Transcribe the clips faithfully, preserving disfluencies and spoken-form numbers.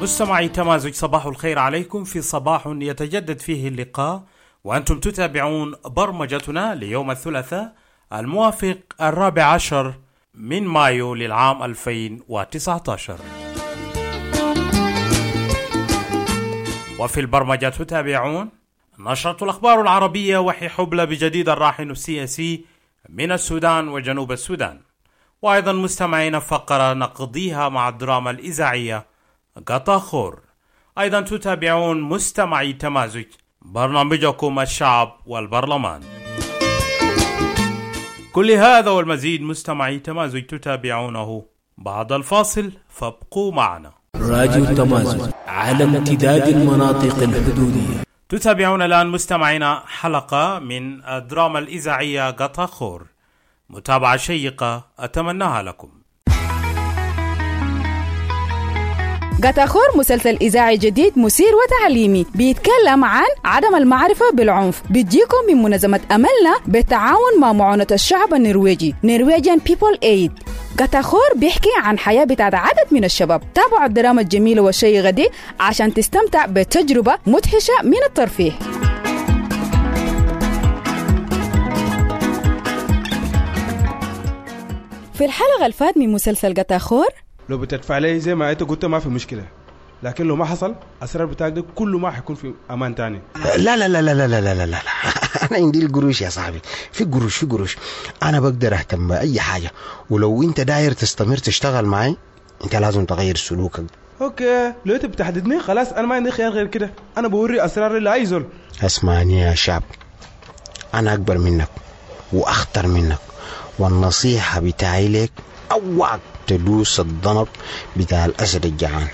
مستمعي تمازج، صباح الخير عليكم في صباح يتجدد فيه اللقاء، وأنتم تتابعون برمجتنا ليوم الثلاثاء الموافق الرابع عشر من مايو للعام ألفين وتسعة عشر. وفي البرمجة تتابعون نشرة الأخبار العربية وحي حبلى بجديد الراحن السياسي من السودان وجنوب السودان، وأيضا مستمعين فقرة نقضيها مع الدراما الإذاعية غطاخور. أيضا تتابعون مستمعي تمازج برنامجكم الشعب والبرلمان. كل هذا والمزيد مستمعي تمازج تتابعونه بعد الفاصل، فابقوا معنا. راديو تمازج على امتداد المناطق الحدودية. تتابعون الآن مستمعينا حلقة من الدراما الإذاعية غطاخور، متابعة شيقة أتمناها لكم. غطاخور مسلسل إذاعي جديد مثير وتعليمي بيتكلم عن عدم المعرفة بالعنف، بيجيكم من منظمة أملنا بالتعاون مع معونة الشعب النرويجي Norwegian People Aid. غطاخور بيحكي عن حياة بتاعت عدد من الشباب. تابعوا الدراما الجميلة والشيقة دي عشان تستمتع بتجربة مدهشة من الترفيه. في الحلقة الفات من مسلسل غطاخور، لو بتدفع لي زي ما انت قلت ما في مشكلة، لكن لو ما حصل أسرار بتاعك ده كله ما حيكون في أمان تاني. لا لا لا لا لا لا لا لا لا أنا عندي القروش يا صاحبي، في قروش في قروش أنا بقدر أهتم بأي حاجة، ولو أنت داير تستمر تشتغل معي أنت لازم تغير سلوكك. أوكي لو أنت بتحددني خلاص أنا ما عندي خيار غير كده، أنا بوري أسرار اللي أي زول. اسمعني يا شاب، أنا أكبر منك وأخطر منك، والنصيحة بتاعي لك أوعك تدوس الضنب بتاع الأسد الجعان.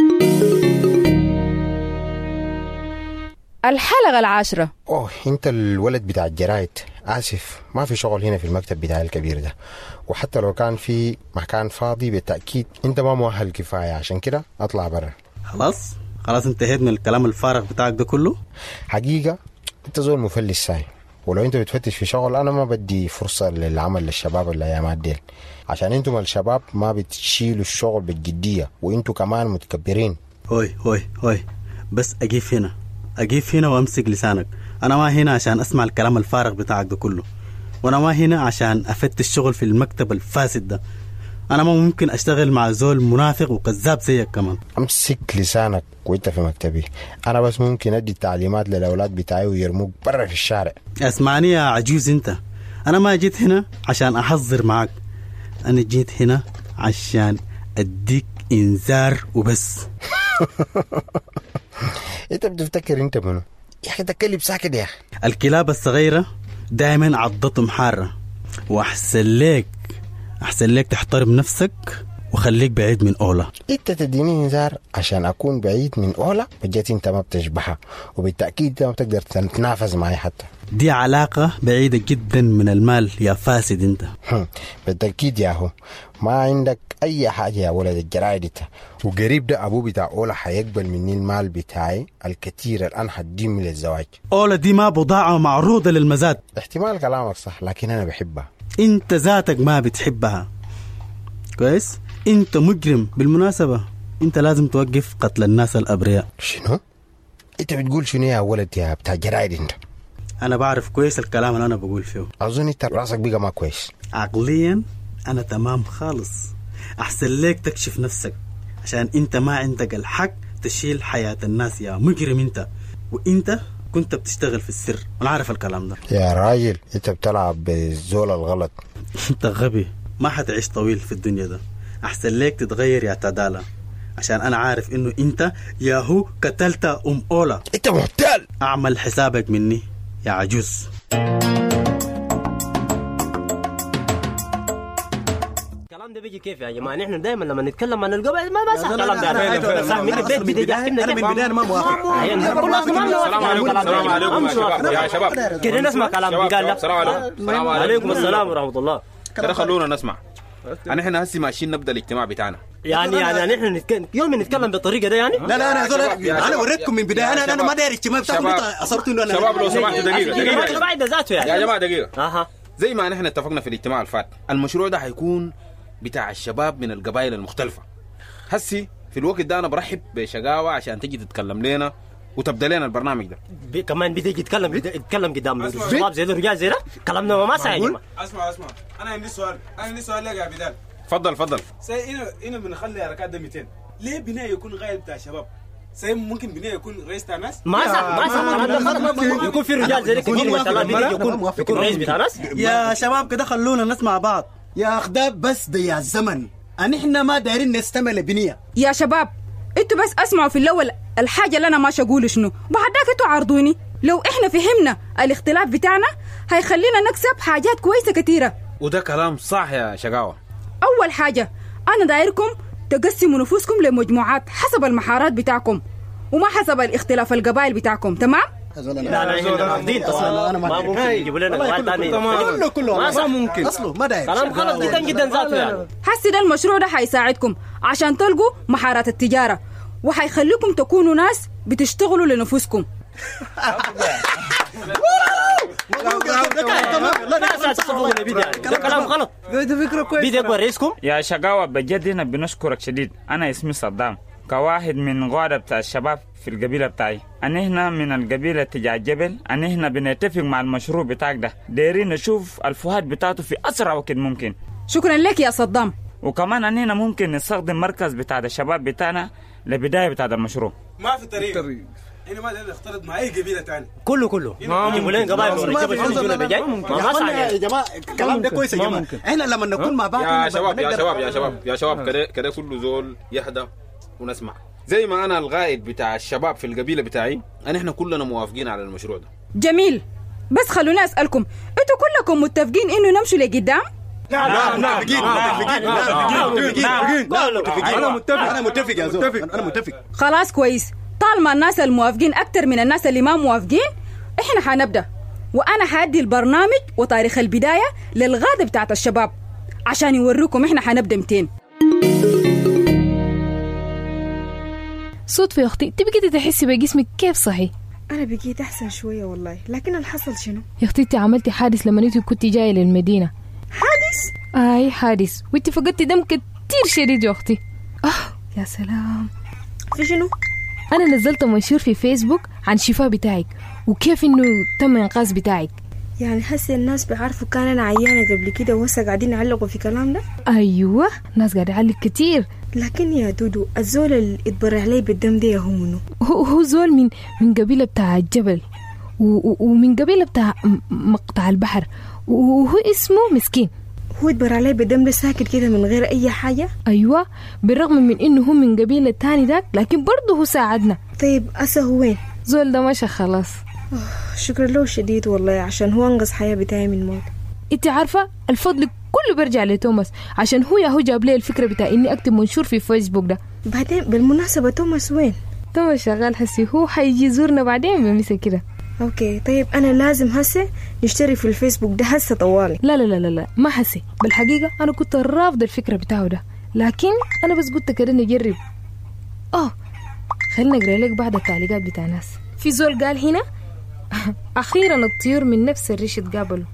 الحلقة العاشرة. أوه أنت الولد بتاع الجرايد، آسف ما في شغل هنا في المكتب بتاعي الكبير ده، وحتى لو كان في مكان فاضي بالتأكيد أنت ما مؤهل كفاية، عشان كده أطلع برا. خلاص خلاص انتهيت من الكلام الفارغ بتاعك ده كله. حقيقة أنت زول مفلس ساي، ولو أنت بتفتش في شغل أنا ما بدي فرصة للعمل للشباب اللي أيامات ديل، عشان أنتم الشباب ما بتشيلوا الشغل بالجدية، وأنتم كمان متكبرين. هوي هوي هوي بس أجيف هنا أجيف هنا وأمسك لسانك. أنا ما هنا عشان أسمع الكلام الفارغ بتاعك ده كله، وأنا ما هنا عشان أفتش الشغل في المكتب الفاسد ده. أنا ما ممكن أشتغل مع زول منافق وكذاب زيك كمان. أمسك لسانك وأنت في مكتبي، أنا بس ممكن أدي التعليمات للأولاد بتاعي ويرموك برا في الشارع. اسمعني يا عجوز أنت، أنا ما جيت هنا عشان أحذر معك، أنا جيت هنا عشان أديك إنذار وبس. أنت بتفتكر أنت منو؟ يا أخي تكلم ساكت يا أخي. الكلاب الصغيرة دائما عضتهم حارة، وأحسن لك أحسن لك تحترم نفسك وخليك بعيد من أولا. أنت تديني إنذار عشان أكون بعيد من أولا؟ بجد أنت ما بتشبحها، وبالتأكيد ما بتقدر تتنافس معي حتى. دي علاقة بعيدة جدا من المال يا فاسد أنت. بالتأكيد يا هو ما عندك أي حاجة يا ولد الجرايد انت، وقريب ده أبوه بتاع أولا حيقبل مني المال بتاعي الكثير الآن حديم للزواج. أولا دي ما بضاعة معروضة للمزاد. احتمال كلامك صح، لكن أنا بحبها. أنت ذاتك ما بتحبها كويس؟ أنت مجرم بالمناسبة، أنت لازم توقف قتل الناس الأبرياء. شنو؟ أنت بتقول شنو يا ولد يا بتاع جرايد انت؟ أنا بعرف كويس الكلام اللي أنا بقول فيه. أظن أنت راسك بقى ما كويس. عقليا أنا تمام خالص. أحسن لك تكشف نفسك، عشان أنت ما عندك الحق تشيل حياة الناس يا مجرم أنت، وأنت كنت بتشتغل في السر. أنا عارف الكلام ده يا راجل، أنت بتلعب بالزول الغلط. أنت غبي، ما حتعيش طويل في الدنيا ده. أحسن لك تتغير يا تدالة، عشان أنا عارف إنه أنت ياهو قتلت أم أولا. أنت محتال. أعمل حسابك مني يا عجوز. الكلام ده بيجي كيف يا جماعه؟ نحن دائما لما نتكلم عن القبائل ما بس الكلام ده صح. من البيت بدي يحكمنا انا من بدايه ما موافق. السلام عليكم السلام عليكم يا شباب يا شباب كده نسمع كلام قال له. السلام عليكم وعليكم السلام ورحمه الله. كده خلونا نسمع. انا احنا هسي ماشيين نبدا الاجتماع بتاعنا. يعني يعني نحن نتكلم يوم نتكلم بالطريقه ده يعني. لا لا انا انا وريتكم من بدايه. انا انا ما داير اجتماع بتاعكم. اصرتوا انه انا شباب لو سمحتوا دقيقه دقيقه بعد ذاته يعني يا جماعه دقيقه. اها زي ما نحن اتفقنا في الاجتماع الفات، المشروع ده هيكون بتاع الشباب من القبائل المختلفه. هسي في الوقت ده انا برحب بشقاوه عشان تجي تتكلم لنا وتبدا لنا البرنامج ده. بي كمان بيجي يتكلم يتكلم قدام الشباب زي ده الرجال زي ده كلامنا ما ساعد. اسمع اسمع انا عندي سؤال انا عندي سؤال لك يا بدال. تفضل تفضل. سي هنا هنا بنخلي حركات ده مئتين ليه بناء يكون غايب بتاع شباب؟ سي ممكن بناء يكون رئيس بتاع ناس؟ ما صح ما صح يكون في رجال زي كثير ما شاء الله يكون يكون رئيس بتاع ناس. يا شباب كده خلونا نسمع بعض يا اخداب بس ضيع الزمن ان احنا ما دايرين نستمل بنيه. يا شباب انتوا بس اسمعوا في الاول الحاجه اللي انا ماشي اقول شنو بعد ذاك انتوا عرضوني. لو احنا فهمنا الاختلاف بتاعنا هيخلينا نكسب حاجات كويسه كثيره. وده كلام صح يا شقاوه. اول حاجه انا دايركم تقسموا نفوسكم لمجموعات حسب المهارات بتاعكم وما حسب الاختلاف القبائل بتاعكم. تمام؟ لا لا احنا رافضين اصلا. انا ما ممكن يجيبوا لنا قبائل ثاني كله كله ما ممكن اصله ما داير كلام غلط جدا جدا ذاته. يعني حسي ده المشروع ده حيساعدكم عشان تلقوا مهارات التجاره وحيخليكم تكونوا ناس بتشتغلوا لنفوسكم. ده كلام غلط. ده فكره كويسه. بيدي اكبر رئيسكم يا شقاوة بجد هنا بنشكرك شديد. انا اسمي صدام كواحد من قادة بتاع الشباب في القبيلة بتاعي. أنا هنا من القبيلة تجاه الجبل. أنا هنا بنتفق مع المشروع بتاعك ده دايرين نشوف الفوهات بتاعته في أسرع وقت ممكن. شكرا لك يا صدام. وكمان أنا هنا ممكن نستخدم مركز بتاع الشباب بتاعنا لبداية بتاع المشروع. ما في طريق هنا ما نقدر نختلط مع أي قبيلة تاني. كله كله يجيبوا لنا قبائل من الجبل في الجولة بجاي. ما صح يا جماعة الكلام ده كويس يا جماعة. إحنا لما نكون مع بعض يا شباب يا شباب يا شباب يا شباب كده كده كله زول يهدى ونسمع. زي ما أنا القائد بتاع الشباب في القبيلة بتاعي أنا إحنا كلنا موافقين على المشروع ده. جميل. بس خلوني أسألكم أنتوا كلكم متفقين إنه نمشوا لقدام؟ لا لا متفقين متفقين أنا متفق أنا متفق يا زول أنا متفق. خلاص كويس. طالما الناس الموافقين أكتر من الناس اللي ما موافقين إحنا حنبدأ وأنا حادي البرنامج وتاريخ البداية للغادة بتاعت الشباب عشان يوروكم إحنا حنبدأ متين. صدفة يا أختي تبقي تحسي بجسمك كيف صحي؟ أنا بقيت أحسن شوية والله لكن الحصل شنو؟ يا أختي أنت عملتي حادث لما أنتي كنتي جاية للمدينة. حادث؟ آي حادث وأنت فقدتي دم كتير شديد يا أختي. آه يا سلام. في شنو؟ أنا نزلت منشور في فيسبوك عن الشفاء بتاعك وكيف إنه تم إنقاذ بتاعك. يعني حسي الناس بيعرفوا كان أنا عيانة قبل كده وهسه قاعدين يعلقوا في كلام ده؟ أيوة ناس قاعد يعلق كتير. لكن يا دودو الزول اللي اتبرع لي بالدم ده هو منو؟ هو, هو زول من من قبيلة بتاع الجبل ومن قبيلة بتاع مقطع البحر وهو اسمه مسكين. هو اتبرع لي بالدم ده ساكت كده من غير أي حاجة؟ أيوة بالرغم من إنه هو من قبيلة تاني داك لكن برضه هو ساعدنا. طيب أسا هو وين؟ زول ده ماشي خلاص. شكرا له شديد والله عشان هو انقذ حياة بتاعي من موت. انت عارفة الفضل كله برجع لتوماس عشان هو ياهو جاب لي الفكرة بتاع اني اكتب منشور في فيسبوك ده. بعدين بالمناسبة توماس وين؟ توماس شغال هسي هو حيجي يزورنا بعدين بمسا كده. اوكي طيب انا لازم هسه نشتري في الفيسبوك ده هسه طوالي. لا لا لا لا ما هسي بالحقيقة انا كنت رافض الفكرة بتاعه ده لكن انا بس قلت كده نجرب. اه خلينا نقرأ لك بعض التعليقات بتاع ناس. في زول قال هنا أخيرا الطيور من نفس الريش تقابلوا.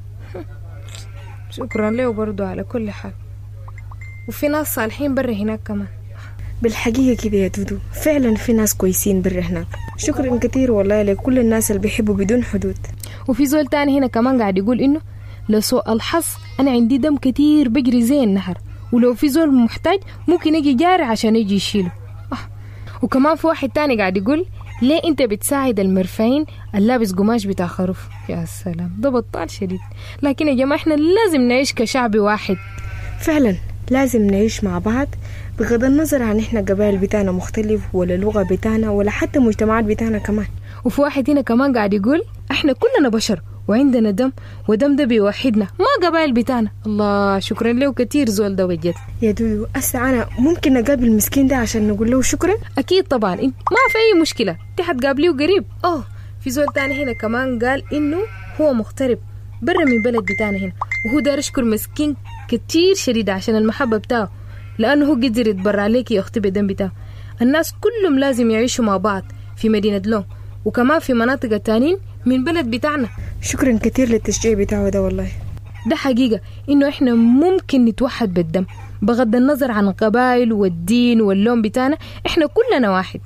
شكرا له برضو على كل حال. وفي ناس صالحين برا هناك كمان. بالحقيقة كده يا دودو فعلا في ناس كويسين برا هناك. شكرا كتير والله لكل الناس اللي بيحبوا بدون حدود. وفي زول تاني هنا كمان قاعد يقول إنه لسوء الحظ أنا عندي دم كتير بجري زي النهر ولو في زول محتاج ممكن يجي جاري عشان يجي يشيله. آه. وكمان في واحد تاني قاعد يقول ليه انت بتساعد المرفعين اللابس قماش بتاع خروف. يا سلام ده بطال شديد. لكن يا جماعة احنا لازم نعيش كشعب واحد. فعلا لازم نعيش مع بعض بغض النظر عن احنا قبائل بتاعنا مختلف ولا لغة بتاعنا ولا حتى مجتمعات بتاعنا كمان. وفي واحد هنا كمان قاعد يقول احنا كلنا بشر وعندنا دم ودم ده بيوحدنا ما قبائل بتاعنا. الله شكرا له كتير زول ده بجد. يا دودو أسا أنا ممكن نقابل المسكين ده عشان نقول له شكرا؟ أكيد طبعا ما في أي مشكلة انت حتقابليه قريب. أوه في زول تاني هنا كمان قال إنه هو مغترب برا من بلد بتاعنا هنا وهو دار يشكر مسكين كتير شديد عشان المحبة بتاعه لأنه هو قدر يتبرع عليك يا أختي بدم بتاعه. الناس كلهم لازم يعيشوا مع بعض في مدينة لون وكمان في مناطق التانيين من بلد بتاعنا. شكرا كتير للتشجيع بتاعه ده والله. ده حقيقة إنه إحنا ممكن نتوحد بالدم بغض النظر عن القبائل والدين واللون بتاعنا، إحنا كلنا واحد.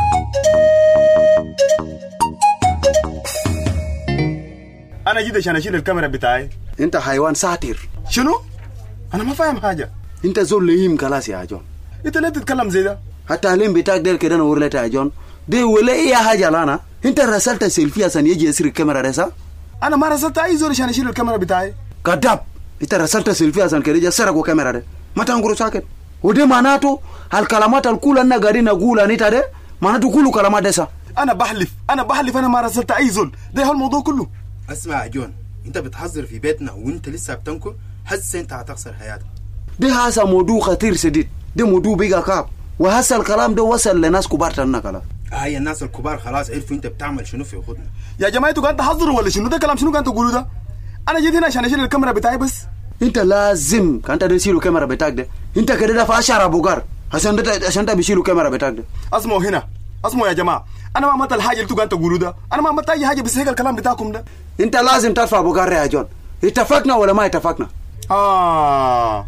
أنا جيت عشان أشيل الكاميرا بتاعي. أنت حيوان ساتر. شنو؟ أنا ما فاهم حاجة. أنت زول لهيم كلاس يا جون. أنت ليه تتكلم زي ده؟ التعليم بتاعك ده كده نور لك يا جون. ده ولا أي حاجة لانا. أنت رسلت سيلفي عشان يجي يسير الكاميرا رسا؟ أنا ما رسلت أي زول عشان أشيل الكاميرا بتاعي. كذاب. أنت رسلت سيلفي عشان كده يجي سرقوا كاميرا ده. ما تنقروا ساكت. وده معناته الكلامات الكل أنا قاعدين نقولها نيتا ده معناته كله كلامات دسا. أنا بحلف أنا بحلف أنا ما رسلت أي زول. ده هالموضوع كله. اسمع يا جون، أنت بتحذر في بيتنا وأنت لسه بتنكر، حس أنت هتخسر حياتك. ده هذا موضوع خطير شديد. ده موضوع بيجا كاب وهسه الكلام ده وصل لناس كبار تنا كلام. هاي الناس الكبار خلاص عرفوا أنت بتعمل شنو في خدنا. يا جماعة أنتوا قاعدين تحذروا ولا شنو؟ ده كلام شنو قاعدين تقولوا ده؟ أنا جيت هنا عشان أشيل الكاميرا بتاعي بس. أنت لازم كنت تشيلوا الكاميرا بتاعك ده. أنت كده ده فاشر أبو جار عشان ده عشان ده بيشيلوا الكاميرا بتاعك ده. اسمعوا هنا اسمعوا يا جماعة، أنا ما عملت الحاجة اللي أنتوا قاعدين تقولوا ده. أنا ما عملت أي حاجة بس هيك الكلام بتاعكم ده. أنت لازم ترفع أبو جار يا جون. اتفقنا ولا ما اتفقنا؟ آه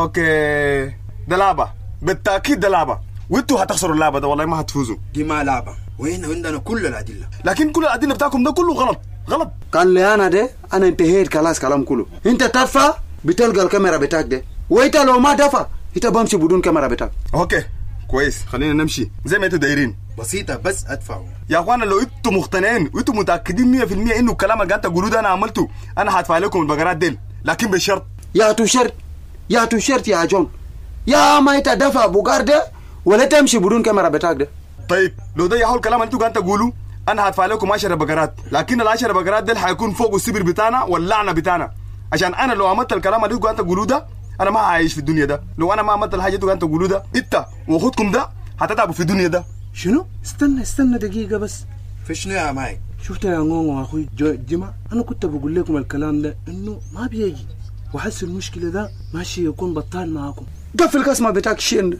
أوكي. ده لعبة بالتأكيد ده لعبة وانتوا هتخسروا اللعبة ده والله ما هتفوزوا. دي ما لعبة وهنا عندنا كل الأدلة. لكن كل الأدلة بتاعكم ده كله غلط غلط. كان لي أنا ده أنا انتهيت خلاص كلام كله. أنت ترفع بتلقى الكاميرا بتاعك ده وانت لو ما دفع انت بمشي بدون كاميرا بتاعك. اوكي كويس خلينا نمشي زي ما انتوا دايرين. بسيطة بس ادفعوا يا اخوانا. لو انتوا مقتنعين وانتوا متأكدين مية في المية انه الكلام اللي قاعد تقولوه ده انا عملته، انا هدفع لكم البقرات ديل لكن بشرط. يا تو شرط يا تو شرط يا جون. يا ما انت دفع بقار ده ولا تمشي بدون كاميرا بتاعك ده. طيب لو ده يحول الكلام اللي انتوا قاعد تقولوه انا هدفع لكم عشرة بقرات، لكن العشرة بقرات ديل حيكون فوق السبر بتاعنا واللعنة بتاعنا، عشان انا لو عملت الكلام اللي انتوا قاعد تقولوه ده انا ما هعيش في الدنيا ده. لو انا ما عملت الحاجه اللي انتوا تقولوا ده انت واخوتكم ده هتتعبوا في الدنيا ده. شنو؟ استنى استنى دقيقه بس. في شنو يا ماي؟ شفت يا غونغو اخوي جمع، انا كنت بقول لكم الكلام ده انه ما بيجي وحس المشكله ده ماشي يكون بطال معاكم. قفل الكاسمه بتاعك شين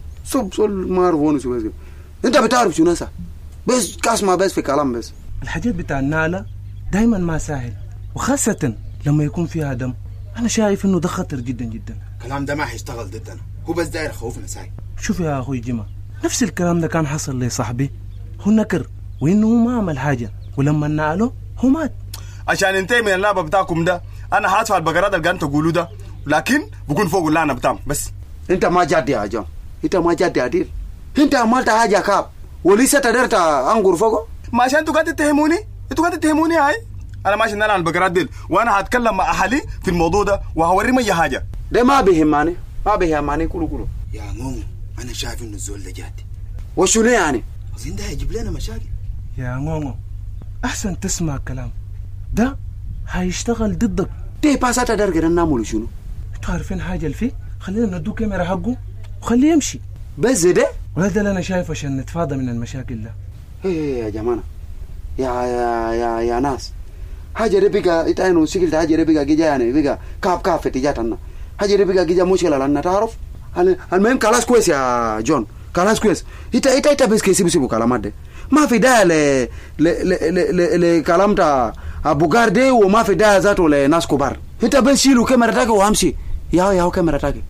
صب صل ما اعرفوني شو بس. انت بتعرف شو نسا بس كاسمه بس في كلام بس. الحاجات بتاع الناله دايما ما سهل وخاصه لما يكون فيها دم. أنا شايف إنه ده خطر جدا جدا. الكلام ده ما هيشتغل ضدنا، هو بس داير خوفنا ساي. شوف يا أخوي جمع، نفس الكلام ده كان حصل لصاحبي، هو نكر وإنه ما عمل حاجة ولما نعله هو مات. عشان انتهي من اللعبة بتاعكم ده أنا هدفع البقرات اللي قاعدين تقولوا ده، لكن بكون فوق اللعنة بتاعهم بس. أنت ما جاد يا جام، أنت ما جاد يا دير، أنت عملت حاجة كاب ولسه تقدرت أنقر فوقه. ما عشان أنتوا قاعدين تتهموني، أنتوا قاعدين تتهموني هاي. أنا ماشي نلعن البقرات ديل وأنا هتكلم مع أهلي في الموضوع ده وهوريهم أي حاجة. ده ما بيهمني ما بيهمني كله كله. يا مومو أنا شايف إنه الزول ده جاد. وشو ليه يعني؟ أظن ده هيجيب لنا مشاكل. يا مومو أحسن تسمع الكلام ده هيشتغل ضدك. ده باسات درجة نعمله شنو؟ أنتوا عارفين حاجة الفي؟ خلينا ندو كاميرا حقه وخليه يمشي. بس ده؟ وهذا اللي أنا شايفه عشان نتفادى من المشاكل ده. إيه يا جماعة يا يا يا يا ناس حاجة ربيكا إتاينو سكيل حاجة ربيكا جيجا يعني بيكا كاب كاب في تجاتنا حاجة ربيكا جيجا مشكلة لأن تعرف المهم كلاس كويس يا جون كلاس كويس إتا إتا إتا بس كيسي بسيبو كلامات ده ما في داعي ل ل ل ل لكلام تا أبو غاردي وما في داعي ذاته لناس كبار. إتا بس شيلو كاميرا تاكي وامشي ياو ياو كاميرا تاكي.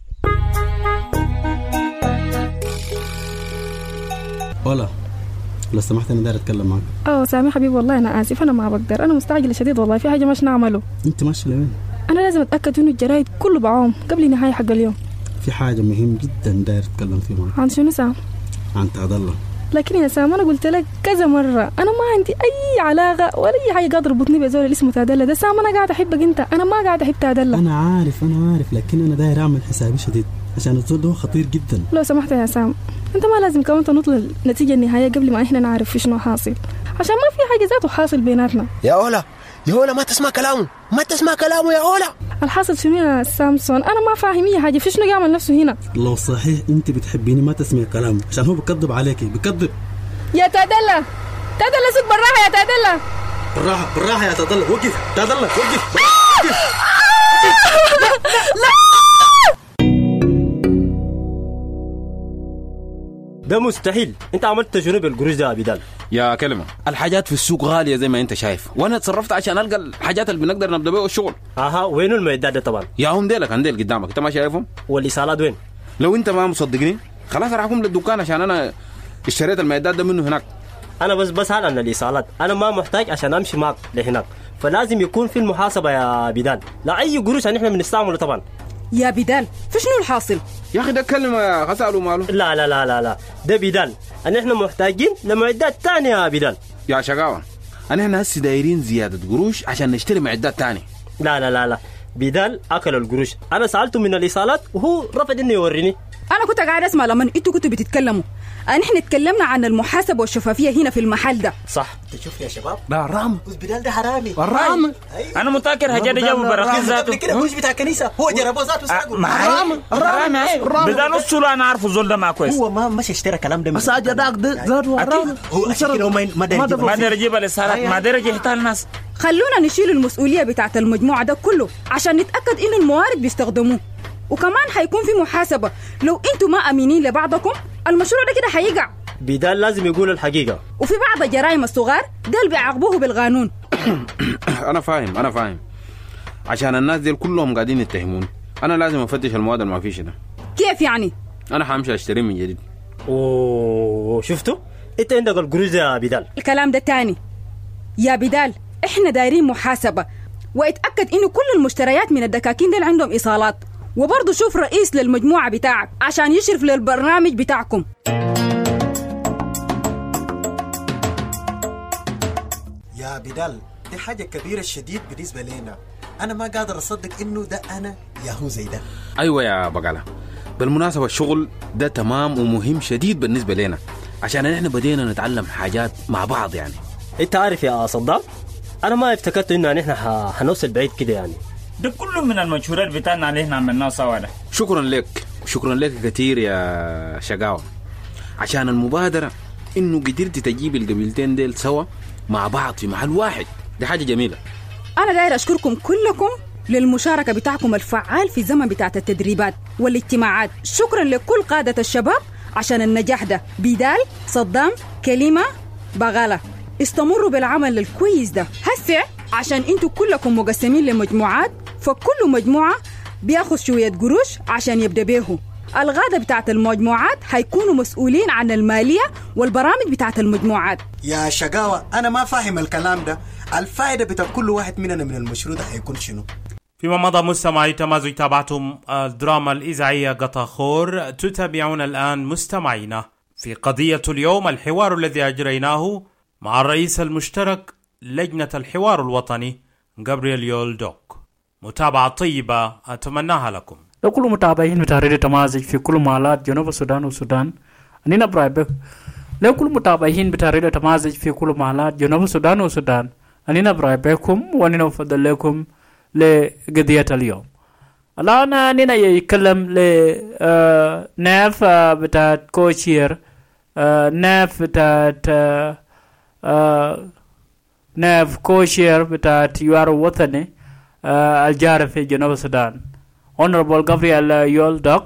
ولا لو سمحت انا داير اتكلم معك. اه سامي حبيبي والله انا اسف انا ما بقدر انا مستعجله شديد والله في حاجه مش نعمله. انت ماشيه لوين؟ انا لازم اتاكد انه الجرايد كله بعوم قبل النهايه حق اليوم. في حاجه مهم جدا داير اتكلم فيه معك. عن شنو سام؟ عن تعد الله. لكن يا سام انا قلت لك كذا مره انا ما عندي اي علاقه ولا اي حاجه قادر تربطني بزول اللي اسمه تعدله ده. سام انا قاعد احبك انت انا ما قاعد احب تعدله. انا عارف انا عارف لكن انا داير اعمل حسابي شديد عشان الزول ده خطير جدا. لو سمحت يا سام انت ما لازم كمان تنطل النتيجه النهائيه قبل ما احنا نعرف في شنو حاصل عشان ما في حاجه ذاته حاصل بيناتنا. يا اولا يا اولا ما تسمع كلامه ما تسمع كلامه يا اولا. الحاصل شنو يا سامسون انا ما فاهم اي حاجه في شنو يعمل نفسه هنا. لو صحيح انت بتحبيني ما تسمعي كلامه عشان هو بكذب عليكي بكذب. يا تعدله تعدله سوق بالراحه يا تعدله بالراحه بالراحه يا تعدله وقف تعدله وقف لا ده مستحيل. انت عملت شنو بالقروش ده يا بدال؟ يا كلمة الحاجات في السوق غالية زي ما انت شايف، وانا تصرفت عشان القى الحاجات اللي بنقدر نبدا بيها الشغل. اها وين المعدات دي طبعا؟ يا هم ديلك عندي قدامك انت ما شايفهم؟ والايصالات وين؟ لو انت ما مصدقني خلاص راح اقوم للدكان عشان انا اشتريت المعدات ده منه هناك. انا بس بسأل عن الايصالات، انا ما محتاج عشان امشي معك لهناك، فلازم يكون في المحاسبة يا بدال، لا اي قروش ان احنا بنستعمله طبعا. يا بدال في شنو الحاصل؟ يا اخي ده كلمة يا غسالو ماله. لا لا لا لا لا ده بدال، ان احنا محتاجين لمعدات تانية يا بدال. يا شقاوة انا احنا هسي دايرين زيادة قروش عشان نشتري معدات تانية. لا لا لا لا بدال اكل القروش، انا سألته من الايصالات وهو رفض انه يوريني. انا كنت قاعد اسمع لما انتوا كنتوا بتتكلموا، نحن اتكلمنا عن المحاسبة والشفافية هنا في المحل ده. صح تشوف يا شباب لا رام بس بدال ده حرامي رام. انا متاكد حاجه دي جابوا براكين ذاته كده قروش بتاع الكنيسة هو جربوا ذاته سرقوا. رام رام بدال الصوره انا عارفه زول ده ما كويس، هو ما مش اشترى كلام ده بس اجى داك ذاته رام. هو اكيد هو ما داري ما داري يجيب الاصالات، ما داري يحتال الناس. خلونا نشيل المسؤولية بتاعت المجموعة ده كله عشان نتأكد إنه الموارد بيستخدموه، وكمان حيكون في محاسبة. لو انتوا ما أمينين لبعضكم المشروع ده كده حيقع. بدال لازم يقول الحقيقة، وفي بعض الجرائم الصغار دول بيعاقبوه بالقانون. أنا فاهم أنا فاهم عشان الناس دي كلهم قاعدين يتهمون، أنا لازم أفتش المواد اللي ما فيش ده. كيف يعني؟ أنا حامشي أشتري من جديد. أوه شفتوا؟ أنت عندك القروش يا بدال. الكلام ده تاني يا بدال، إحنا دايرين محاسبة، واتأكد إنه كل المشتريات من الدكاكين دول عندهم إيصالات، وبرضه شوف رئيس للمجموعة بتاعك عشان يشرف للبرنامج بتاعكم. يا بدال دي حاجة كبيرة الشديد بالنسبة لنا، أنا ما قادر أصدق إنه ده أنا ياهو زي ده. أيوة يا بقالة، بالمناسبة الشغل ده تمام ومهم شديد بالنسبة لنا عشان احنا بدينا نتعلم حاجات مع بعض. يعني انت عارف يا صدام انا ما افتكرت انه يعني احنا هنوصل بعيد كده، يعني ده كله من المشهورات بتاعنا اللي احنا عملناه سوا ده. شكرا لك وشكرا لك كتير يا شقاوة عشان المبادرة انه قدرت تجيب القبيلتين ديل سوا مع بعض في محل واحد، دي حاجة جميلة. انا داير اشكركم كلكم للمشاركة بتاعكم الفعال في زمن بتاعت التدريبات والاجتماعات. شكرا لكل قادة الشباب عشان النجاح ده. بدال، صدام، كلمة، بغالة، استمروا بالعمل الكويس ده. هسه عشان انتوا كلكم مقسمين لمجموعات، فكل مجموعة بياخذ شوية قروش عشان يبدأ بيهم. الغادة بتاعت المجموعات هيكونوا مسؤولين عن المالية والبرامج بتاعت المجموعات. يا شقاوة أنا ما فاهم الكلام ده، الفائدة بتاع كل واحد مننا من المشروع ده هيكون شنو؟ فيما مضى مستمعي تمازج تابعتم الدراما الإذاعية قطاخور، تتابعون الآن مستمعينا في قضية اليوم الحوار الذي أجريناه مع الرئيس المشترك لجنة الحوار الوطني غابرييل يول دوك. متابعة طيبة أتمناها لكم. لكل متابعين بتاريخ تمازج في كل مالات جنوب السودان والسودان أنينا برايبك. لكل متابعين بتاريخ تمازج في كل مالات جنوب السودان والسودان أنينا برايبكم وأنينا أفضل لكم لقضية اليوم. الآن أنينا يتكلم لناف بتاعت كوشير، ناف بتاعت ناف كوشير بتاعت يوار وطني الجارة في جنوب السودان Honorable Gabriel يول دوك.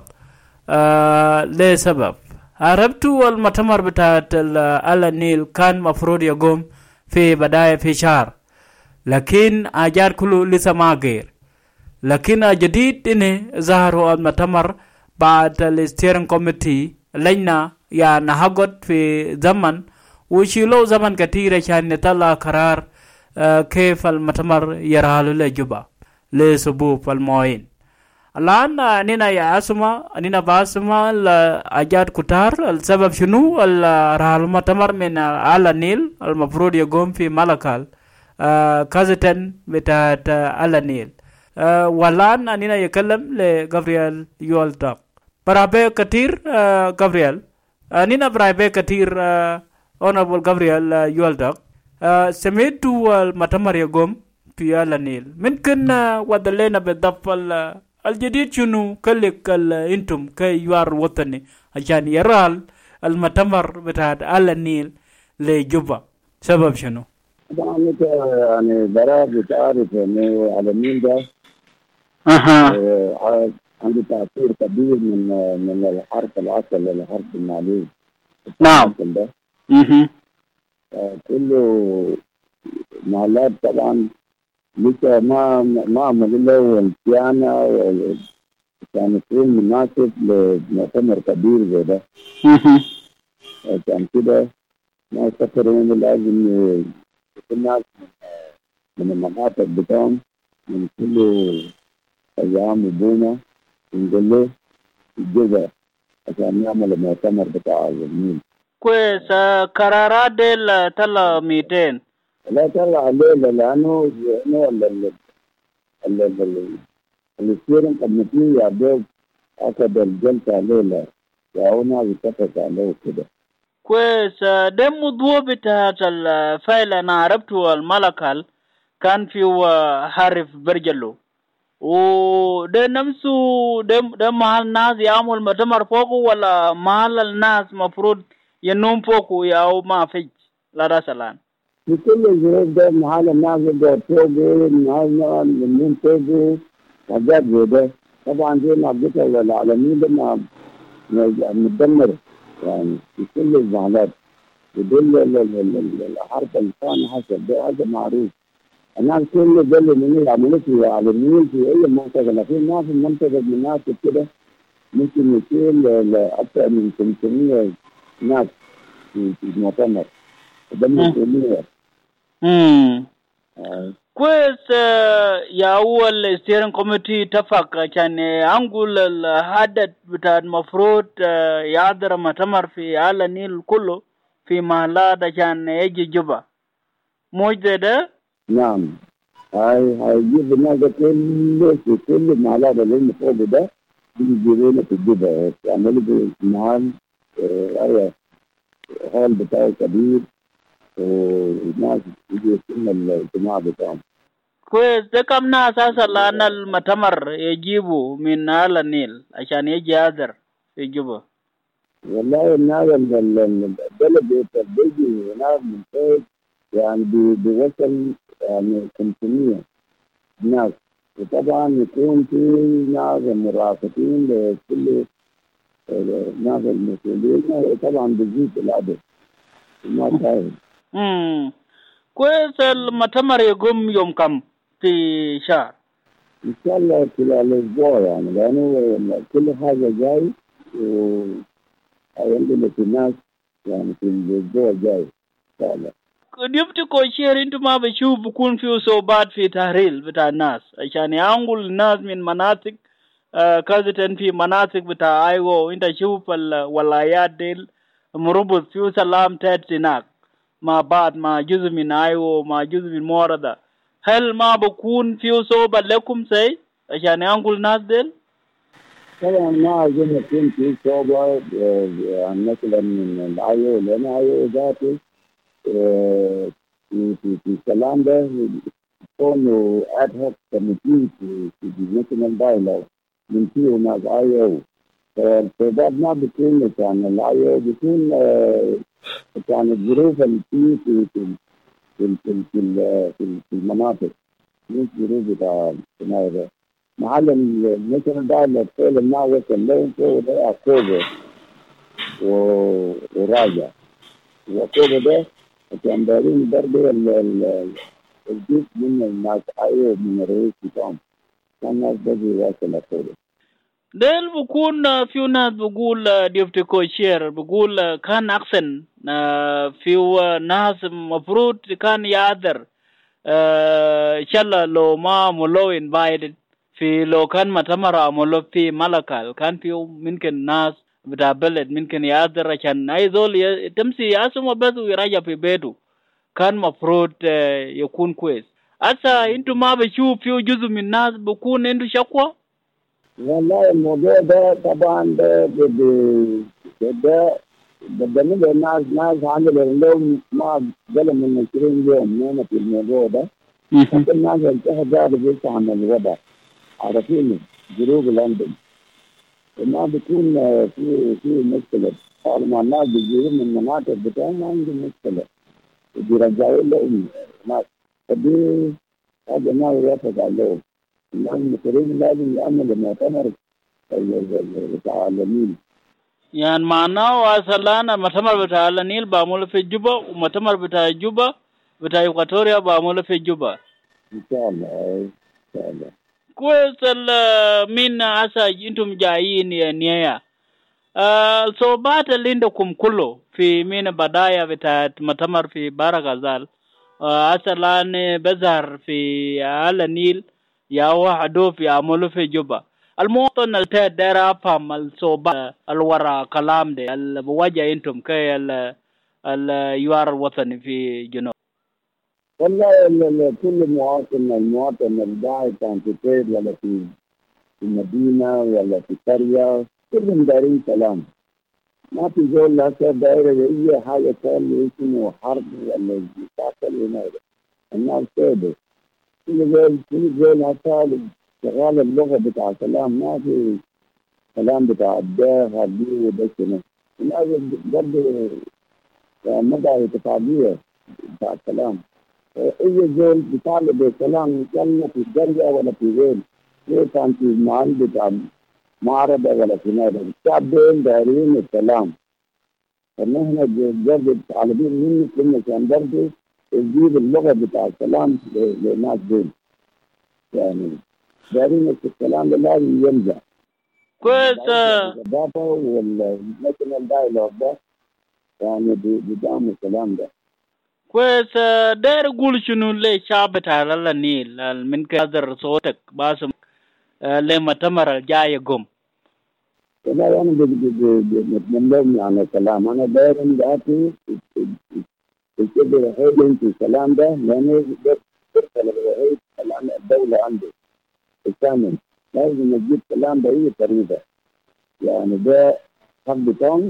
لسبب عرفتوا المؤتمر بتاعت النيل كان مفروض يقوم في بداية في شهر، لكن أجار كله لسه ما غير. لكن جديد إنه ظهروا المؤتمر بعد الستيرنج كوميتي لجنة يعني هقعد في زمن وشيلوا زمن كثير عشان نطلع قرار كيف المؤتمر يرحل لجوبا لصبوب الموين. الآن أنينا يا أسمع أنينا باسمع الأجار كتار. السبب شنو؟ الرحل المؤتمر من على النيل المفروض يقوم في ملكال كازتن بتاعت على النيل. والآن أنينا يكلم لغابرييل يول دوك. برابع كتير غابرييل أنينا برابع كتير Honorable Gabriel يول دوك. سمعتوا المؤتمر يقوم في على النيل، ممكن ودلنا بالضبط الجديد شنو كلك انتم كيوار وطني عشان يرال المؤتمر بتاع على النيل لجوبا، سبب شنو؟ طبعا انت يعني برا بتعرف انه على النيل ده اها آه عنده تاثير كبير من من الحرب العسل للحرب الماليه. نعم. ده اها كله مالات طبعا لسه ما ما عمل له الصيانة كان يكون مناسب لمؤتمر كبير زي ده. عشان كده ما يفكرون لازم الناس من المناطق بتاعهم من كل أيام وبونا نقول له الجزء عشان يعمل المؤتمر بتاع النيل. كويس. قرارات ديل طلع مئتين. لا طلع الليلة لأنه إنه ال ال ال السيرن كمتي يا دوب أكد الجلسة الليلة وهنا بيتفق عليه كده. كويس. ده موضوع بتاع الفايل أنا عرفته الملكال كان في حرف برجلو وده نفسه ده ده محل الناس يعمل مؤتمر فوقه ولا محل الناس مفروض ينوم فوقه يا ما فيش لا رسلان. في كل الظروف ده محل الناس يقعد فوقه محل ينوم فوقه حاجات زي ده. طبعا زي ما قلت العالمين ده ما متدمر يعني في كل المحلات يدل الحرب الثاني حسب ده هذا معروف. الناس كل ده اللي يعملوا في العالمين في اي منطقه لكن ما في منطقه من الناس كده ممكن يصير اكثر من خمسمية ناس في المؤتمر ده مسؤوليه. امم كويس. يا اول الستيرنج كوميتي اتفق عشان انقل العدد بتاع المفروض يحضر مؤتمر في على النيل كله في محلات عشان يجي جبا موجود ده. نعم هاي هيجيب الناس كله في كل المحلات اللي فوق ده بيجيبونا في الجبا يعملوا محل ايوه هول بتاعه كبير والناس يجي يسمى الاجتماع بتاعهم. كويس. ده كم ناس أصلا أن المؤتمر يجيبوا من على النيل عشان يجي يحضر في جوبا؟ والله الناس البلد بيجي ناس من فوق يعني بيوصل يعني خمسمية ناس وطبعا يكون في ناس مرافقين لكل الناس المسؤولين طبعا بيزيد العدد ما تعرف. امم كويس. المؤتمر يقوم يوم كم في شهر؟ ان شاء الله خلال اسبوع يعني لانه كل حاجه جاي وعندنا في الناس يعني في الاسبوع الجاي ان شاء الله. ديبتي كوشير انتو ما بشوف بكون فيه صعوبات في تحريل بتاع الناس عشان ينقل الناس من مناطق آه كذا في مناطق بتاع ايوه انت شوف الولايات ديل مربوط فيه سلام تات هناك مع بعض مع جزء من ايوه مع جزء من موردة. هل ما بكون فيه صعوبة لكم سي عشان ينقل الناس ديل؟ طبعا ما أظن يكون في صعوبة يعني مثلا من الايوه لان ايوه ذاته في في في الكلام ده يكونوا اد هوك كوميتي في في الناشونال دايلوج من فيه ناس ايوه فالشباب ما بيكون كان الايوه بيكون كان الظروف اللي في في في في في في المناطق مش ظروف بتاع الصناعه محل الناشونال دايلوج كل الناس وصل لهم فوق ده عقوبه وراجع وعقوبه ده كان دارين برضه الجزء من الناس ايوه من الرئيس بتاعهم كان الناس بدي واصل عقوبه. ديل بكون في ناس بقول ديفتي كوشير بقول كان أحسن في ناس مفروض كان يقدر إن شاء الله لو ما ملو انفايتد في لو كان مؤتمر ملو في ملكال كان في ممكن ناس بتاع بلد ممكن يقدر عشان أي زول تمشي يسمى بس ويراجع في بيته كان مفروض يكون كويس. أسا أنتوا ما بشوف في جزء من الناس بكون عنده شكوى؟ والله الموضوع ده طبعا ده ده بالنسبه للناس ناس عملوا لهم ما قبل من عشرين يوم نومة في الموضوع ده لكن الناس انتهى قاعدة عن الوضع عارفين ظروف لندن ما بيكون في في مشكله طالما الناس بيجوا من المناطق بتاعهم ما عندهم مشكله بيرجعوا لهم ناس فدي هذا ما يوافق عليهم. المسؤولين لازم يعملوا مؤتمر بتاع العالمين يعني معناه وصلنا مؤتمر بتاع النيل بعمله في جوبا ومؤتمر بتاع جوبا بتاع إيكواتوريا بعمله في جوبا ان شاء الله ان شاء الله كويس. من هسه انتم جايين يا نيا الصعوبات اللي عندكم كله في من بداية بتاعت مؤتمر في بارغازال هسه الآن بظهر في النيل يا واحد في عمله في جوبا. المواطن اللي داير أفهم الصعوبات الورا كلام ده اللي بواجه انتم كي اليوار الوطني في جنوب. والله كل مواطن المواطن الداعي كان في بيت ولا في المدينة ولا في قرية كلهم دايرين سلام. ما في زول هسه داير أي حاجة ثانية اسمه حرب ولا مشاكل هنا. الناس كده كل زول كل زول هسه شغال اللغة بتاع سلام ما في كلام بتاع الداخل هدي وبس. الناس برضه مدى اعتقادية بتاع الكلام. أي زول بيطالب بالسلام كان في القرية ولا في غير ليه كان في المعال بتاع معرضة ولا في نادي الشعب دين دايرين السلام. فنحن جرب طالبين منه كنا كان برضه تجيب اللغة بتاع السلام للناس دين يعني دايرين السلام لازم ينجح. كويس. الضباطة والناشونال دايلوج ده يعني بدعم الكلام ده. كويس. داير اقول شنو للشعب بتاع النيل من كذا صوتك باسم لما تمر الجاي قم. لا انا بتمنى يعني الكلام انا داير ذاتي كده الوحيد في الكلام ده لانه الفرصه الوحيد الان الدوله عندي الثاني لازم نجيب كلام باي طريقه يعني ده حق بتاعهم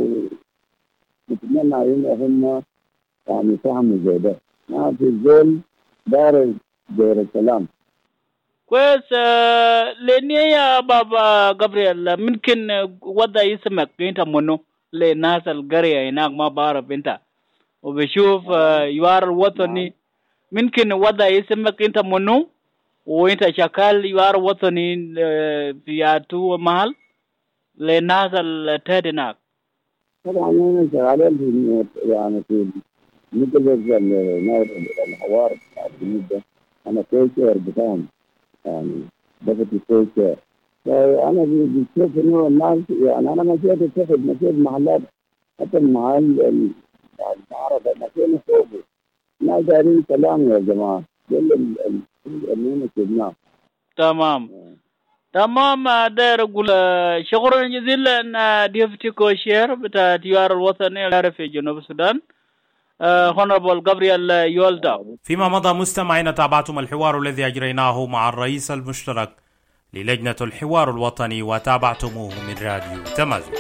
ونتمنى ان هم يعني فهموا زي ده ما في زول دار داير الكلام. كويس. لاني يا بابا جابرييل ممكن وضع اسمك انت منو للناس القرية هناك ما بعرف انت وبشوف يوار الوطني ممكن وضع اسمك انت منو وانت شغال يوار وطني في اتو محل للناس التاد هناك. طبعا انا شغال في يعني في مثل الحوار بتاع المدة انا كويسر بتاعهم يعني بفتي كويسر. فانا بشوف انه الناس يعني انا مشيت اتخذ مشيت محلات حتى المحل المعرض مشينا فوقه ما دارين كلام يا جماعه كل اللي شفناه. تمام تمام. داير اقول شكرا جزيلا ديفتي كوشير بتاع التيار الوطني في جنوب السودان هونربل جابرييل يولدا. فيما مضى مستمعين تابعتم الحوار الذي أجريناه مع الرئيس المشترك للجنة الحوار الوطني وتابعتموه من راديو تمازن.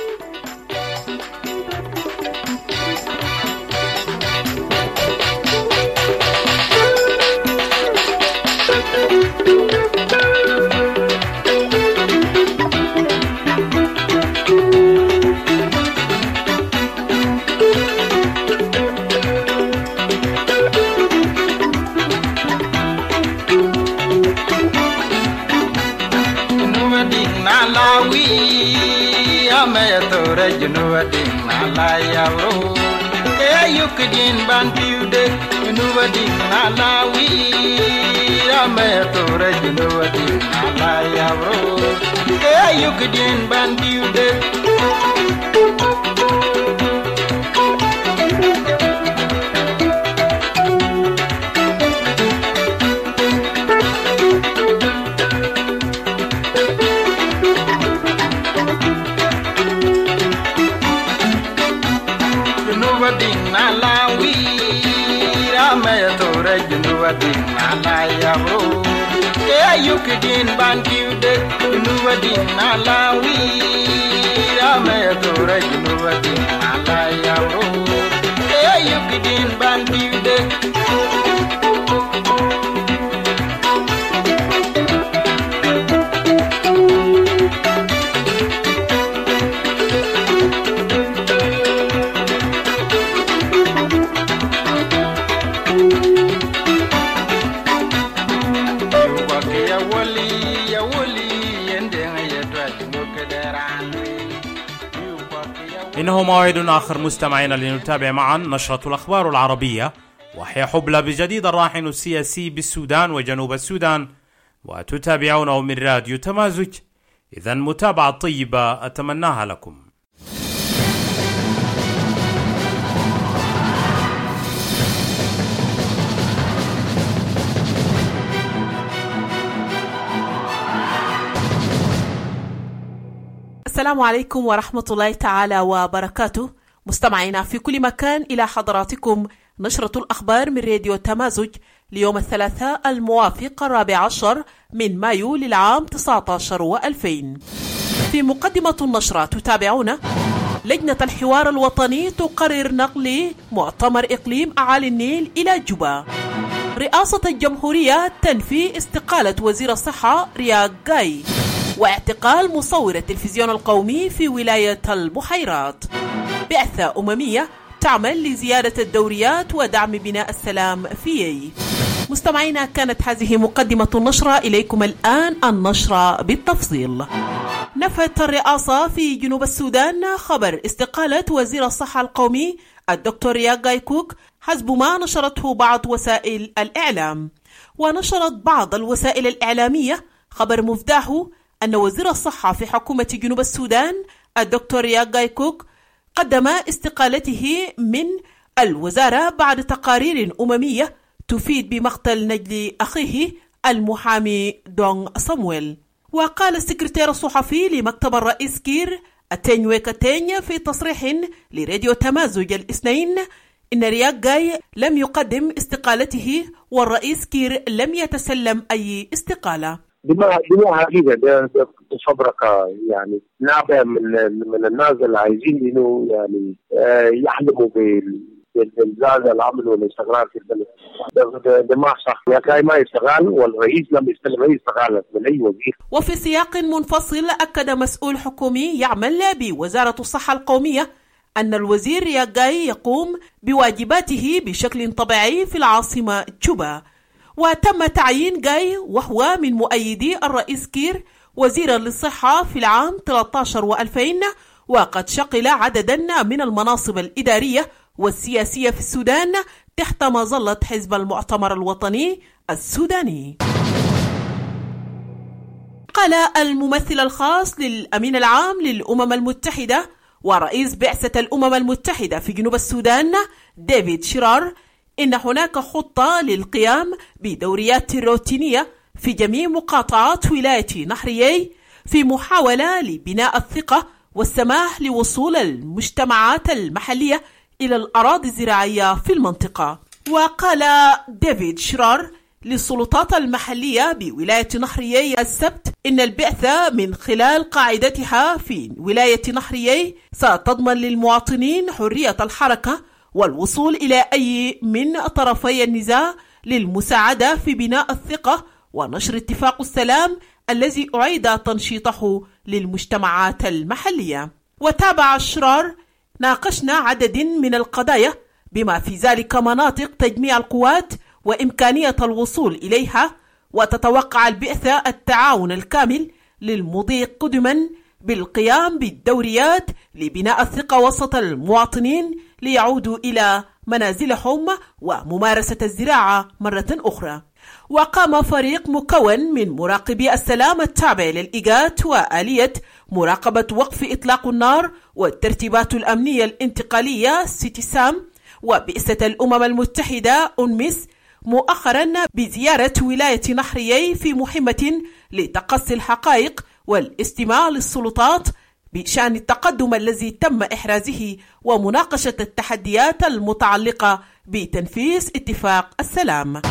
Junuwa ding malaya ro e yukdin bantiude junuwa ding malawi ametora junuwa ding malaya ro e yukdin bantiude ding malaya ro e yukdin bantiude junuwa ding malawi ametora junuwa ding malaya ro e yukdin bantiude إنه موعد آخر مستمعين لنتابع معا نشرة الأخبار العربية، وحي حبلى بجديد الراهن السياسي بالسودان وجنوب السودان، وتتابعونه من راديو تمازج. إذن متابعة طيبة أتمناها لكم. السلام عليكم ورحمة الله تعالى وبركاته. مستمعينا في كل مكان، إلى حضراتكم نشرة الأخبار من راديو تمازج ليوم الثلاثاء الموافق الرابع عشر من مايو للعام تسعة عشر وألفين. في مقدمة النشرة تتابعون: لجنة الحوار الوطني تقرر نقل مؤتمر إقليم أعالي النيل إلى جوبا. رئاسة الجمهورية تنفي استقالة وزير الصحة رياض جاي. واعتقال مصور التلفزيون القومي في ولاية البحيرات. بعثة أممية تعمل لزيادة الدوريات ودعم بناء السلام في. مستمعينا، كانت هذه مقدمة النشرة، إليكم الآن النشرة بالتفصيل. نفت الرئاسة في جنوب السودان خبر استقالة وزير الصحة القومي الدكتور رياض جاي كوك حسب ما نشرته بعض وسائل الإعلام. ونشرت بعض الوسائل الإعلامية خبر مفداه أن وزير الصحة في حكومة جنوب السودان الدكتور رياض جاي كوك قدم استقالته من الوزارة بعد تقارير أممية تفيد بمقتل نجل أخيه المحامي دونغ صامويل. وقال السكرتير الصحفي لمكتب الرئيس كير التنوي كتنيا في تصريح لراديو تمازج الاثنين إن رياض جاي لم يقدم استقالته والرئيس كير لم يتسلم أي استقالة. بما بما حقيقة تفبرك يعني نابع من من الناس اللي عايزين انه يعني يحلموا بالزاد العمل والاستقرار في البلد. ده, ده ما صح، يا كاي ما يستقال والرئيس لم يستلم اي استقالة من اي وزير. وفي سياق منفصل أكد مسؤول حكومي يعمل بوزارة الصحة القومية أن الوزير رياض جاي يقوم بواجباته بشكل طبيعي في العاصمة جوبا. وتم تعيين جاي وهو من مؤيدي الرئيس كير وزيرا للصحة في العام ثلاثة عشر وألفين، وقد شغل عددا من المناصب الإدارية والسياسية في السودان تحت مظلة حزب المؤتمر الوطني السوداني. قال الممثل الخاص للأمين العام للأمم المتحدة ورئيس بعثة الأمم المتحدة في جنوب السودان ديفيد شيرار إن هناك خطة للقيام بدوريات روتينية في جميع مقاطعات ولاية نهريي في محاولة لبناء الثقة والسماح لوصول المجتمعات المحلية إلى الأراضي الزراعية في المنطقة. وقال ديفيد شيرار للسلطات المحلية بولاية نهريي السبت إن البعثة من خلال قاعدتها في ولاية نهريي ستضمن للمواطنين حرية الحركة والوصول إلى أي من طرفي النزاع للمساعدة في بناء الثقة ونشر اتفاق السلام الذي أعيد تنشيطه للمجتمعات المحلية. وتابع الشرار: ناقشنا عدد من القضايا بما في ذلك مناطق تجميع القوات وإمكانية الوصول إليها، وتتوقع البعثة التعاون الكامل للمضي قدما بالقيام بالدوريات لبناء الثقة وسط المواطنين ليعودوا إلى منازلهم وممارسة الزراعة مرة أخرى. وقام فريق مكون من مراقبي السلام التابع للإيجاد وآلية مراقبة وقف إطلاق النار والترتيبات الأمنية الانتقالية سيتيسام وبئسة الأمم المتحدة أنمس مؤخرا بزيارة ولاية نهريي في مهمة لتقصي الحقائق والاستماع للسلطات بشأن التقدم الذي تم إحرازه ومناقشة التحديات المتعلقة بتنفيذ اتفاق السلام.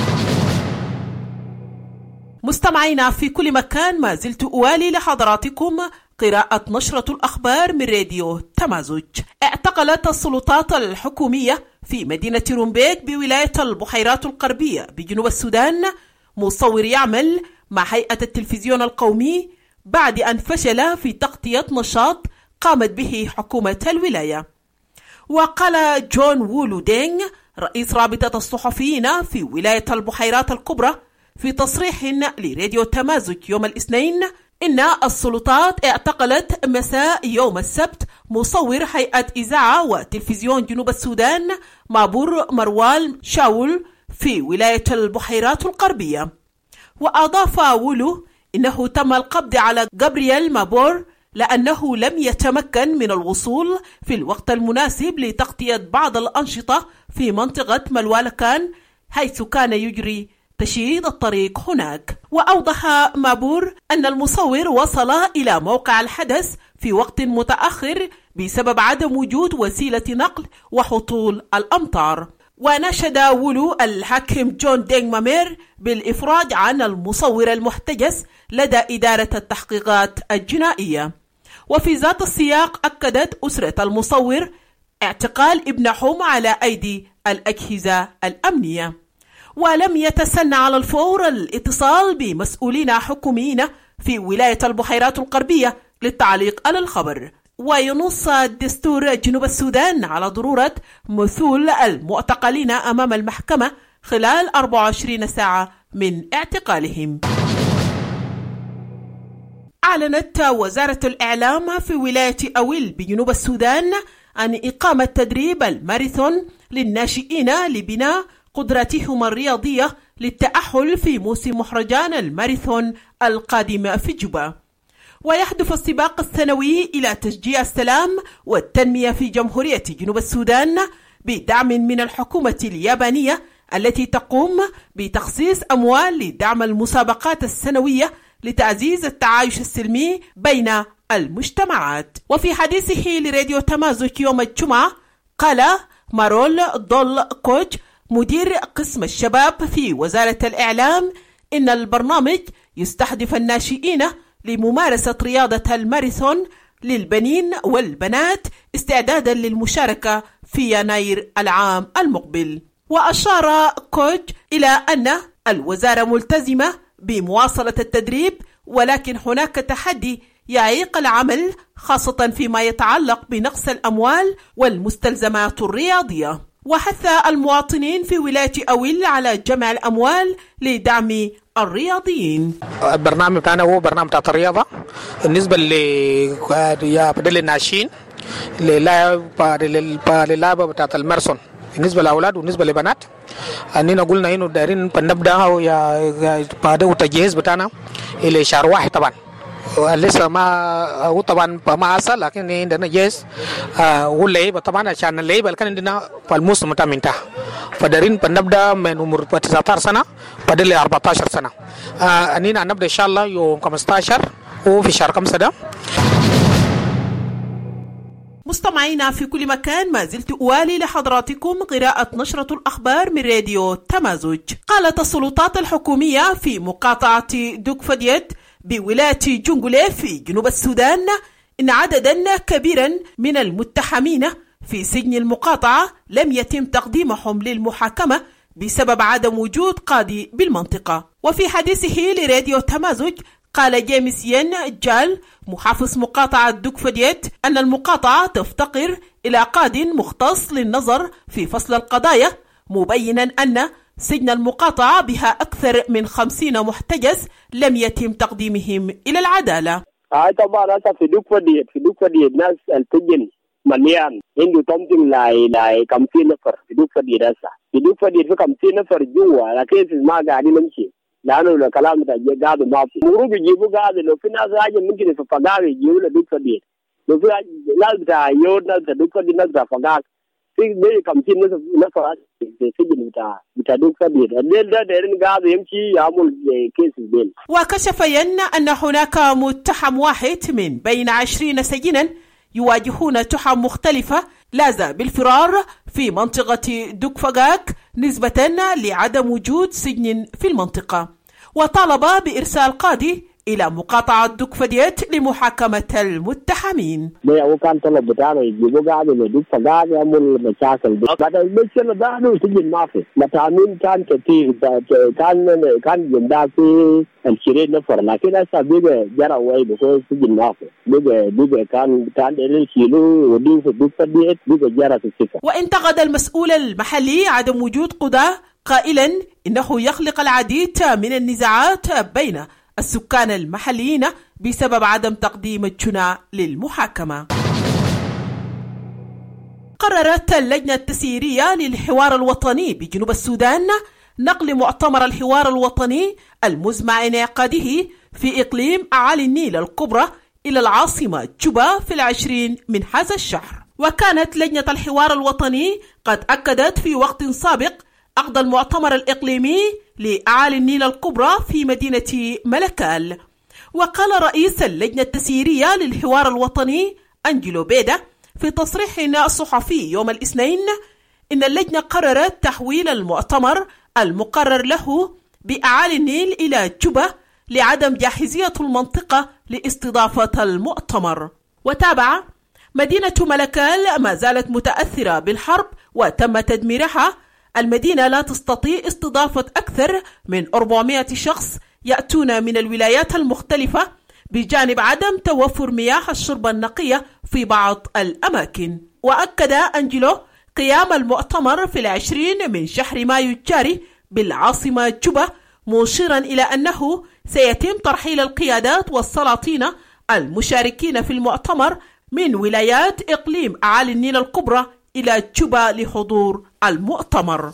مستمعينا في كل مكان، ما زلت أوالي لحضراتكم قراءة نشرة الأخبار من راديو تمازج. اعتقلت السلطات الحكومية في مدينة رومبيك بولاية البحيرات الغربية بجنوب السودان مصور يعمل مع هيئة التلفزيون القومي بعد أن فشل في تغطية نشاط قامت به حكومة الولاية. وقال جون وولو دينغ رئيس رابطة الصحفيين في ولاية البحيرات الكبرى في تصريح لراديو تمازج يوم الاثنين إن السلطات اعتقلت مساء يوم السبت مصور هيئة إذاعة وتلفزيون جنوب السودان مابور مروان شاول في ولاية البحيرات الغربية. وأضاف وولو إنه تم القبض على جابرييل مابور لأنه لم يتمكن من الوصول في الوقت المناسب لتغطية بعض الأنشطة في منطقة ملوالكان حيث كان يجري تشييد الطريق هناك. وأوضح مابور أن المصور وصل إلى موقع الحدث في وقت متأخر بسبب عدم وجود وسيلة نقل وهطول الأمطار. ونشد وولو الحاكم جون دينغ مامير بالإفراج عن المصور المحتجز لدى إدارة التحقيقات الجنائية. وفي ذات السياق أكدت أسرة المصور اعتقال ابنهم على أيدي الأجهزة الأمنية. ولم يتسنى على الفور الاتصال بمسؤولين حكوميين في ولاية البحيرات الغربية للتعليق على الخبر. وينص دستور جنوب السودان على ضرورة مثول المعتقلين أمام المحكمة خلال أربع وعشرين ساعة من اعتقالهم. أعلنت وزارة الإعلام في ولاية أويل بجنوب السودان عن إقامة تدريب الماراثون للناشئين لبناء قدراتهم الرياضية للتأهل في موسم مهرجان الماراثون القادم في جوبا. ويهدف السباق السنوي إلى تشجيع السلام والتنمية في جمهورية جنوب السودان بدعم من الحكومة اليابانية التي تقوم بتخصيص أموال لدعم المسابقات السنوية لتعزيز التعايش السلمي بين المجتمعات. وفي حديثه لراديو تمازج يوم الجمعة قال مارول دول كوج مدير قسم الشباب في وزارة الإعلام إن البرنامج يستهدف الناشئين لممارسة رياضة الماراثون للبنين والبنات استعدادا للمشاركة في يناير العام المقبل. وأشار كوج إلى أن الوزارة ملتزمة بمواصلة التدريب، ولكن هناك تحدي يعيق العمل خاصة فيما يتعلق بنقص الأموال والمستلزمات الرياضية. وحث المواطنين في ولاية أويل على جمع الأموال لدعم الرياضيين. البرنامج بتاعنا هو برنامج بتاع الرياضة بالنسبة للناشئين للعبة بتاعت الماراثون بالنسبة للأولاد وبالنسبة للبنات. أننا قلنا إنه دايرين بنبدأ يا بعد التجهيز بتاعنا إلى شهر واحد طبعا لسه ما هو طبعا ما أصل، لكن عندنا جيش واللعيبة طبعا عشان اللعيبة اللي كان عندنا في الموسم بتاع منتهى فدارين بنبدأ من عمر تسعة عشر سنة بدل ل أربعة عشر سنة. أننا نبدأ إن شاء الله يوم خمسة عشر وفي شهر خمسة ده. مستمعينا في كل مكان، ما زلت أوالي لحضراتكم قراءة نشرة الأخبار من راديو تمازج. قالت السلطات الحكومية في مقاطعة دوكفديت بولاية جنجولي في جنوب السودان إن عددا كبيرا من المتحمين في سجن المقاطعة لم يتم تقديمهم للمحاكمة بسبب عدم وجود قاضي بالمنطقة. وفي حديثه لراديو تمازج قال جيمس ين جال محافظ مقاطعة دوكفديت أن المقاطعة تفتقر إلى قاض مختص للنظر في فصل القضايا، مبينا أن سجن المقاطعة بها أكثر من خمسين محتجز لم يتم تقديمهم إلى العدالة. هاي طبعا هسه في دوكفديت في دوكفديت ناس السجن مليان عنده تمثيل لاي لاي خمسين نفر في دوكفديت. هسه في دوكفديت في خمسين نفر جوا، لكن ما قاعدين نمشي لأنه الكلام ده قاعد ما في مروب يجيبوا قاعد. لو في ناس حاجة ممكن في فقاعة يجيبوا له دوكفديت، لو في ناس بتاع يود ناس بتاع دوكفديت ناس بتاع فقاعة في بيجي خمسين نفر في سجن بتاع بتاع دوكفديت. الليل ده دايرين قاعد يمشي يعمل كيس الليل. وكشف ين أن هناك متهم واحد من بين عشرين سجنا يواجهون تهم مختلفة لاذا بالفرار في منطقة دوكفاغاك نسبة لعدم وجود سجن في المنطقة، وطالب بإرسال قاضي إلى مقاطعة دوكفديت لمحاكمة المتهمين. هو كان طلب بتاعنا يجيبوا قاعد لدوكفاغاك يعمل مشاكل بعد المشكلة ده إنه سجن ما في متهمين كان كثير، كان كان جندا في الشريط نفر، لكن هسه بيجي جرى واي بكون سجن ما في بيجي بيجي كان كان يشيلوا وديه في دوكفديت بيجي جرى في السكة. وانتقد المسؤول المحلي عدم وجود قضاة قائلا إنه يخلق العديد من النزاعات بين السكان المحليين بسبب عدم تقديم الجنى للمحاكمة. قررت اللجنة التسييرية للحوار الوطني بجنوب السودان نقل مؤتمر الحوار الوطني المزمع انعقاده في إقليم أعالي النيل الكبرى إلى العاصمة جوبا في العشرين من هذا الشهر. وكانت لجنة الحوار الوطني قد أكدت في وقت سابق عقد المؤتمر الإقليمي لأعالي النيل الكبرى في مدينة ملكال. وقال رئيس اللجنة التسييرية للحوار الوطني أنجلو بيدا في تصريح صحفي يوم الاثنين إن اللجنة قررت تحويل المؤتمر المقرر له بأعالي النيل إلى جوبا لعدم جاهزية المنطقة لاستضافة المؤتمر. وتابع: مدينة ملكال ما زالت متأثرة بالحرب وتم تدميرها. المدينة لا تستطيع استضافة أكثر من أربعمائة شخص يأتون من الولايات المختلفة، بجانب عدم توفر مياه الشرب النقية في بعض الأماكن. وأكد أنجلو قيام المؤتمر في العشرين من شهر مايو الجاري بالعاصمة جوبا، مشيرا إلى أنه سيتم ترحيل القيادات والسلاطين المشاركين في المؤتمر من ولايات إقليم أعالي النيل الكبرى إلى جوبا لحضور المؤتمر.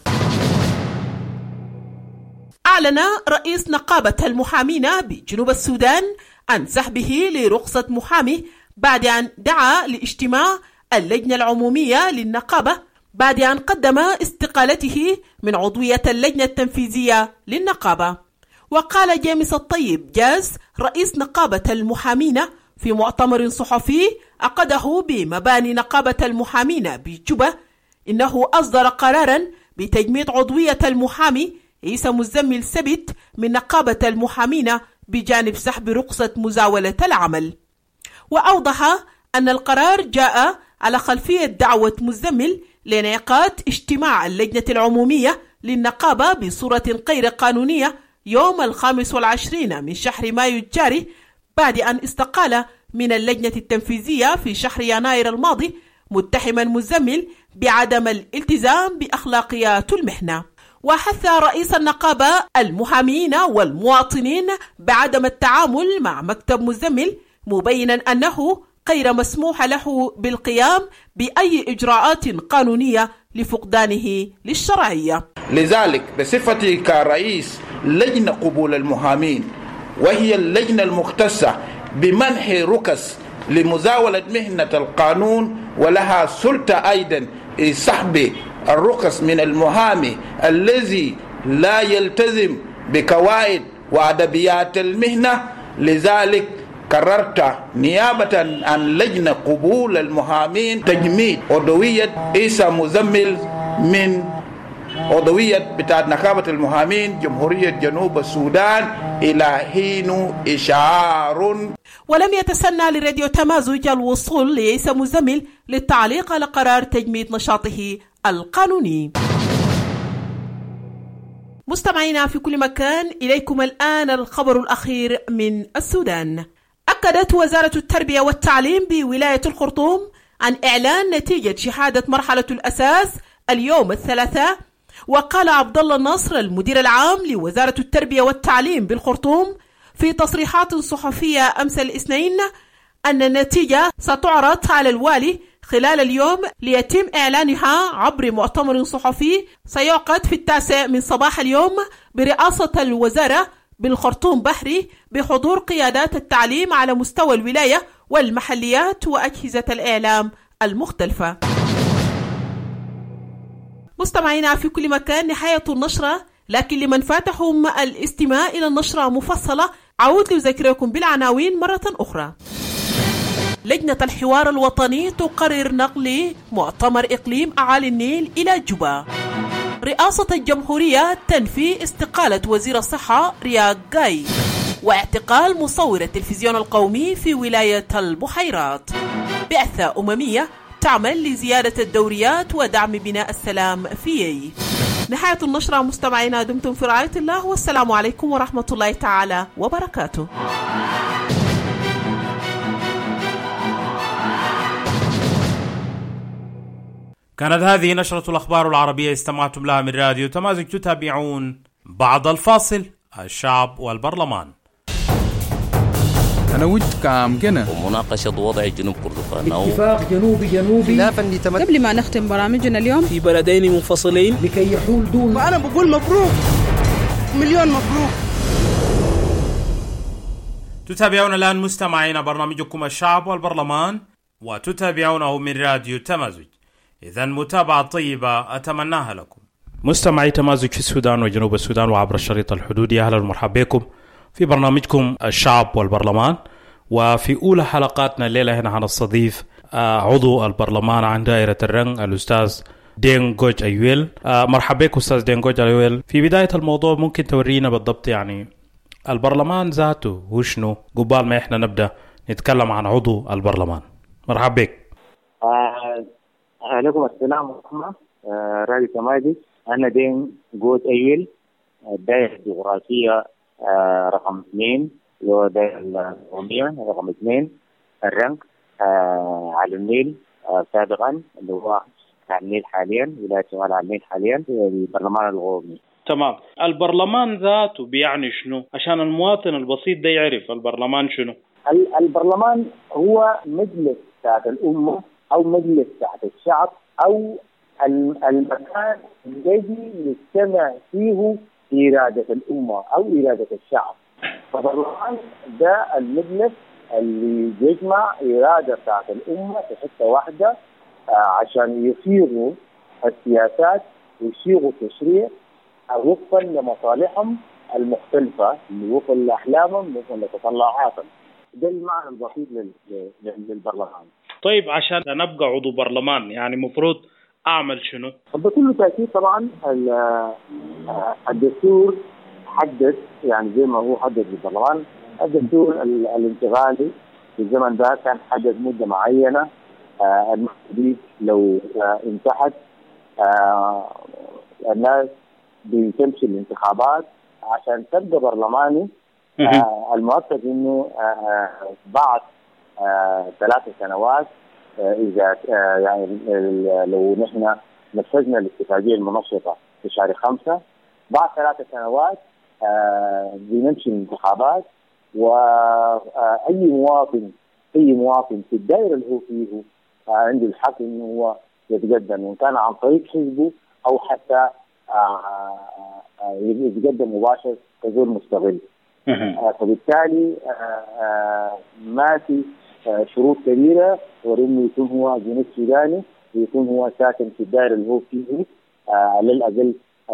أعلن رئيس نقابة المحامين بجنوب السودان عن سحبه لرخصة محامي بعد أن دعا لاجتماع اللجنة العمومية للنقابة بعد أن قدم استقالته من عضوية اللجنة التنفيذية للنقابة. وقال جيمس الطيب جاز رئيس نقابة المحامين في مؤتمر صحفي عقده بمباني نقابة المحامين بجوبا إنه أصدر قرارا بتجميد عضوية المحامي عيسى مزمل سبت من نقابة المحامين بجانب سحب رخصة مزاولة العمل. وأوضح أن القرار جاء على خلفية دعوة مزمل لانعقاد اجتماع اللجنة العمومية للنقابة بصورة غير قانونية يوم الخامس والعشرين من شهر مايو الجاري بعد أن استقال من اللجنة التنفيذية في شهر يناير الماضي، متهما مزمل بعدم الالتزام بأخلاقيات المهنة. وحث رئيس النقابة المحامين والمواطنين بعدم التعامل مع مكتب مزمل، مبينا أنه غير مسموح له بالقيام بأي إجراءات قانونية لفقدانه للشرعية. لذلك بصفتي كرئيس لجنة قبول المحامين، وهي اللجنة المختصة بمنح رخص لمزاولة مهنة القانون ولها سلطة أيضا سحب الرخص من المحامي الذي لا يلتزم بقواعد وأدبيات المهنة، لذلك قررت نيابة عن لجنة قبول المحامين تجميد عضوية عيسى مزمل من عضوية بتاعت نقابة المحامين جمهورية جنوب السودان إلى حين إشعار. ولم يتسنى لراديو تمازج الوصول لعيسى مزمل للتعليق على قرار تجميد نشاطه القانوني. مستمعينا في كل مكان، إليكم الآن الخبر الأخير من السودان. أكدت وزارة التربية والتعليم بولاية الخرطوم عن إعلان نتيجة شهادة مرحلة الأساس اليوم الثلاثاء. وقال عبد الله النصر المدير العام لوزارة التربية والتعليم بالخرطوم في تصريحات صحفية أمس الاثنين أن النتيجة ستعرض على الوالي خلال اليوم ليتم إعلانها عبر مؤتمر صحفي سيعقد في التاسع من صباح اليوم برئاسة الوزارة بالخرطوم بحري بحضور قيادات التعليم على مستوى الولاية والمحليات وأجهزة الإعلام المختلفة. مستمعينا في كل مكان، نهاية النشرة، لكن لمن فاتهم الاستماع إلى النشرة مفصلة عود لأذكركم بالعناوين مرة أخرى. لجنة الحوار الوطني تقرر نقل مؤتمر إقليم أعالي النيل إلى جوبا. رئاسة الجمهورية تنفي استقالة وزير الصحة رياض جاي. واعتقال مصور التلفزيون القومي في ولاية البحيرات. بعثة أممية تعمل لزيادة الدوريات ودعم بناء السلام في يي. نهاية النشرة مستمعينا، دمتم في رعاية الله، والسلام عليكم ورحمة الله تعالى وبركاته. كانت هذه نشرة الأخبار العربية استمعتم لها من راديو تمازج. تتابعون بعد الفاصل الشعب والبرلمان. أنا ود كام جنة ومناقشة وضع جنوب كردفان أو اتفاق جنوبي جنوبي خلافا لتمت. قبل ما نختم برامجنا اليوم في بلدين منفصلين لكي يحول دون. وأنا بقول مبروك مليون مبروك. تتابعون الآن مستمعين برنامجكم الشعب والبرلمان وتتابعونه من راديو تمازج. إذن متابعة طيبة أتمناها لكم. مستمعي تمازج في السودان وجنوب السودان وعبر الشريط الحدودي، أهلا ومرحبا بكم في برنامجكم الشعب والبرلمان. وفي أولى حلقاتنا الليلة هنا هنستضيف عضو البرلمان عن دائرة الرنج الأستاذ دينغوج أيويل. مرحبا بك أستاذ دينغوج أيويل. في بداية الموضوع ممكن تورينا بالضبط يعني البرلمان ذاته هو شنو قبل ما إحنا نبدأ نتكلم عن عضو البرلمان؟ مرحبا بك. عليكم السلام ورحمة الله. راديو تمازج، أنا دينغوج أيويل، الدائرة الجغرافية رقم اثنين، اللي هو الدائرة القومية رقم اثنين، الرنج على النيل سابقا، اللي هو على النيل حاليا، ولاية شمال على النيل حاليا في البرلمان القومي. تمام. البرلمان ذاته بيعني شنو عشان المواطن البسيط ده يعرف البرلمان شنو؟ البرلمان هو مجلس تحت الأمة أو مجلس تحت الشعب أو المكان الذي يجتمع فيه إرادة الأمة أو إرادة الشعب. فالبرلمان ده المجلس اللي يجمع إرادة تحت الأمة في حتة واحدة عشان يصيغوا السياسات ويصيغوا تشريع وفقا لمصالحهم المختلفة، وفقا لأحلامهم، وفقا لتطلعاتهم. ده المعنى البسيط للبرلمان. طيب عشان نبقى عضو برلمان يعني مفروض أعمل شنو؟ بكل تأكيد طبعا الدستور حدد، يعني زي ما هو حدد للبرلمان، الدستور الانتقالي في الزمن ده كان حدد مدة معينة. المحدود لو انتهت الناس بتمشي الانتخابات عشان تبقى برلماني. المؤكد انه بعد ثلاث سنوات اذا يعني لو نحن نفذنا الاتفاقيه المنشطه في شهر خمسه، بعد ثلاث سنوات بنمشي الانتخابات، واي مواطن اي مواطن في الدائره اللي هو فيه عنده الحق انه هو يتقدم، وان كان عن طريق حزبه او حتى يتقدم مباشر كزول مستغل. فبالتالي ما في شروط كبيرة، وإنه يكون هو جنوب سوداني ويكون هو ساكن في الدائرة اللي هو فيه على الأقل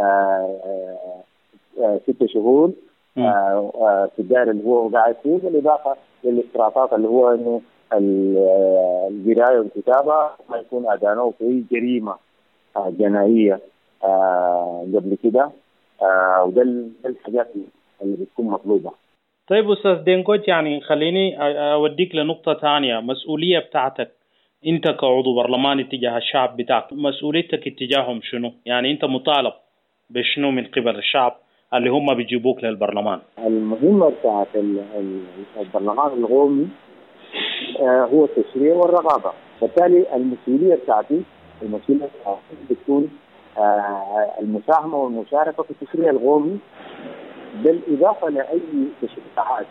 ستة شهور في الدائرة اللي هو قاعد فيه، بالإضافة للاشتراطات اللي هو إنه القراية والكتابة ما يكون أدانوه في جريمة جنائية قبل كده، وده الحاجات اللي بتكون مطلوبة. طيب أستاذ دينغوج، يعني خليني أوديك لنقطة ثانية. مسؤولية بتاعتك أنت كعضو برلماني تجاه الشعب بتاعك، مسؤوليتك اتجاههم شنو؟ يعني أنت مطالب بشنو من قبل الشعب اللي هم بيجيبوك للبرلمان؟ المهمة بتاعت البرلمان القومي هو التشريع والرقابة. بالتالي المسؤولية بتاعتي المسؤولية بتاعتي بتكون المساهمة والمشاركة في التشريع القومي، بالإضافة لأي تشريعات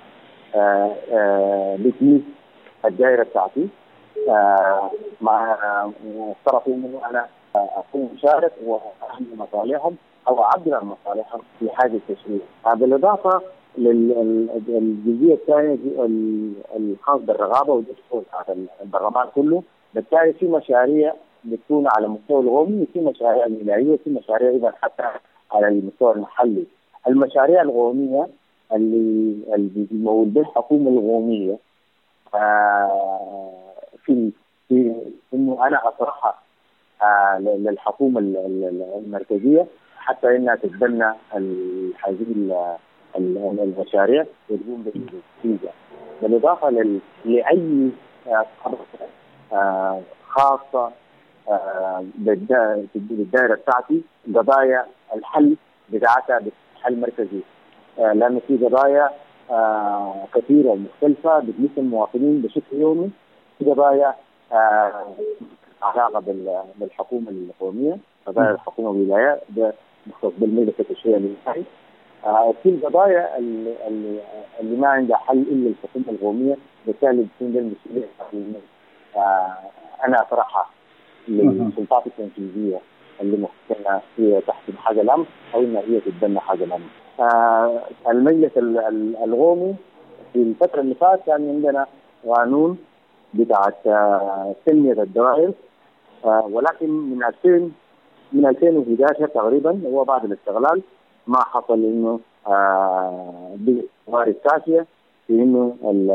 لتنمية الدائرة بتاعتي، مع طرف إنه أنا أكون مشارك وأهم مصالحهم أو أعبر عن مصالحهم في هذا التشريع. بالإضافة للجزئية الثانية الخاص بالرقابة والدستور بتاعت البرلمان كله. بالتالي في مشاريع بتكون على مستوى القومي، في مشاريع ولاية، في مشاريع أيضا حتى على المستوى المحلي. المشاريع القومية اللي اللي موجودة الحكومة القومية في في إنه أنا أطرحها للحكومة المركزية حتى إنها تتبنى هذه المشاريع وتقوم بالنتيجة، بالإضافة لأي خاصة بالدائرة بتاعتي، قضايا الحل بتاعتها بحل مركزي، لأن في قضايا كثيرة مختلفة بتمس المواطنين بشكل يومي. في قضايا علاقة بالحكومة القومية، قضايا الحكومة الولاية ده مختص بالمجلس التشريعي الولايي، آه في القضايا اللي, اللي, اللي ما عندها حل الا الحكومه القوميه، بالتالي بتكون المسؤوليه آه انا اطرحها للسلطات التنفيذيه اللي ممكن هي تحت حاجه الامر او انها هي تتبنى حاجه الامر. آه المجلس القومي في الفتره اللي فاتت كان عندنا قانون بتاعت آه تنميه الدوائر، آه ولكن من ألفين من ألفين وأحد عشر تقريبا هو بعد الاستغلال ما حصل انه آه بموارد كافيه في انه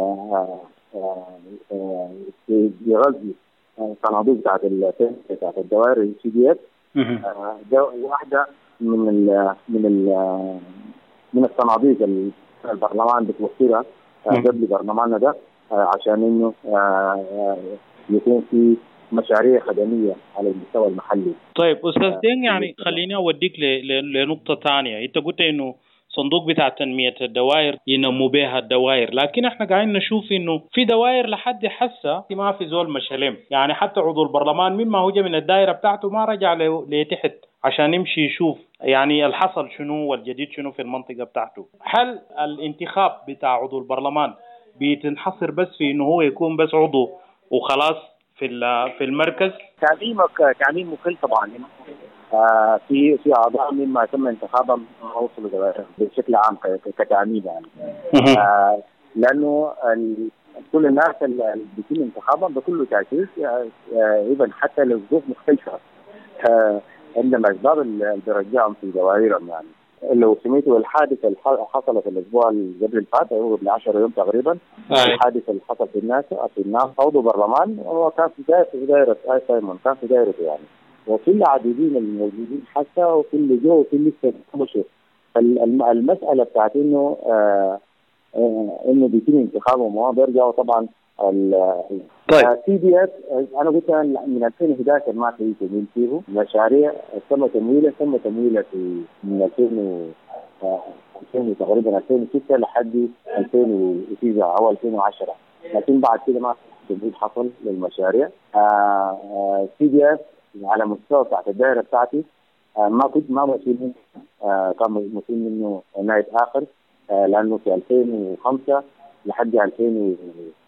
يغذي الصناديق بتاعت بتاعت الدوائر السي دي اف. واحده من ال من ال من الصناديق اللي البرلمان بتوفرها قبل برلماننا ده عشان انه يكون في مشاريع خدميه على المستوى المحلي. طيب استاذ دين، يعني خليني اوديك لنقطه ثانيه. انت قلت انه صندوق بتاع تنميه الدوائر ينمو بها الدوائر، لكن احنا قاعدين نشوف انه في دوائر لحد حسه ما في زول مشلم، يعني حتى عضو البرلمان مما هو من الدائره بتاعته ما رجع لتحت عشان يمشي يشوف يعني الحصل شنو والجديد شنو في المنطقه بتاعته. هل الانتخاب بتاع عضو البرلمان بيتنحصر بس في انه هو يكون بس عضو وخلاص في في المركز؟ تعميمك تعميم مخل طبعا. آه في في اعضاء مما تم انتخابهم وصلوا دوائر بشكل عام كتعميم يعني. آه لانه كل الناس اللي بيتم انتخابهم بكل تاكيد ايضا حتى لو ظروف مختلفه آه عندما اسباب اللي بيرجعهم في دوائرهم. يعني لو سميتوا الحادثه اللي حصلت الاسبوع اللي قبل الفات هو قبل عشرة يوم تقريبا، آه. الحادثه اللي حصل في الناس في الناس عضو برلمان هو كان في دائره في دائره اي سايمون كان في دائرته يعني، وفي العديدين الموجودين حتى وفي اللي جو وفي اللي لسه. المساله بتاعت انه آه آه انه بيتم انتخابهم وما بيرجعوا طبعا السي دي اف. انا قلت من ألفين وأحد عشر ما في تمويل فيه مشاريع تم تمويلها تم تمويلها في من ألفين تقريبا ألفين وستة لحد ألفين وتسعة او ألفين وعشرة، لكن بعد كده ما في تمويل حصل للمشاريع. سي دي اف على مستوى بتاعت الدائره بتاعتي آه ما كنت ما مسؤول منه، آه كان مسؤول منه نائب اخر، آه لانه في ألفين وخمسة لحد ألفين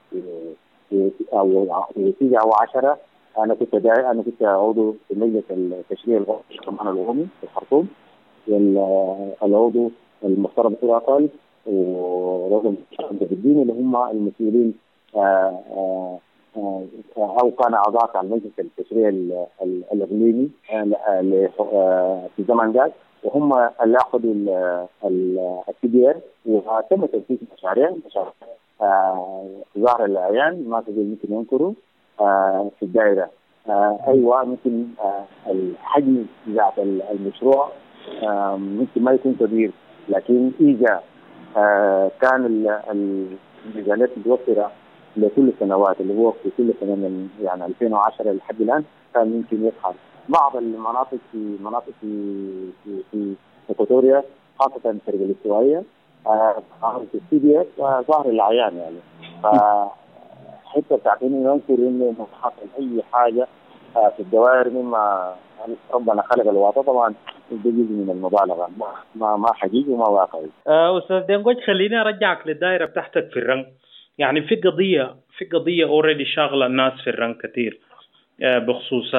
او تسعة او عشرة انا كنت داعي انا كنت عضو في مجلس التشريع القومي القومي في الخرطوم، العضو المحترم بطريقه اقل ورجل الدين اللي هم المسؤولين آه آه او كان اعضاء على المجلس التشريعي الاقليمي في زمن ذاك، وهم اللي اخذوا السي دي ار وتم تنفيذ مشاريع مشاريع ظهر الاعيان ما تقدر ممكن ينكروا آه في الدائره. آه ايوه ممكن آه الحجم ذات المشروع آه ممكن ما يكون كبير، لكن اذا آه كان الميزانيات متوفره لكل السنوات اللي هو في كل سنه من يعني ألفين وعشرة لحد الان كان يمكن يدخل بعض المناطق في مناطق في في, في اكواتوريا خاصه في الاستوائيه آه في السي دي اف ظهر العيان يعني. فحتى بتاعتني ننكر انه ما حصل اي حاجه آه في الدوائر مما ربنا خلق الوطن، طبعا ده جزء من المبالغه ما ما حقيقي وما واقعي. آه استاذ دينجوج، خليني ارجعك للدائره بتاعتك في الرنك. يعني في قضيه في قضيه اوريدي شاغله الناس في الرنك كثير آه بخصوص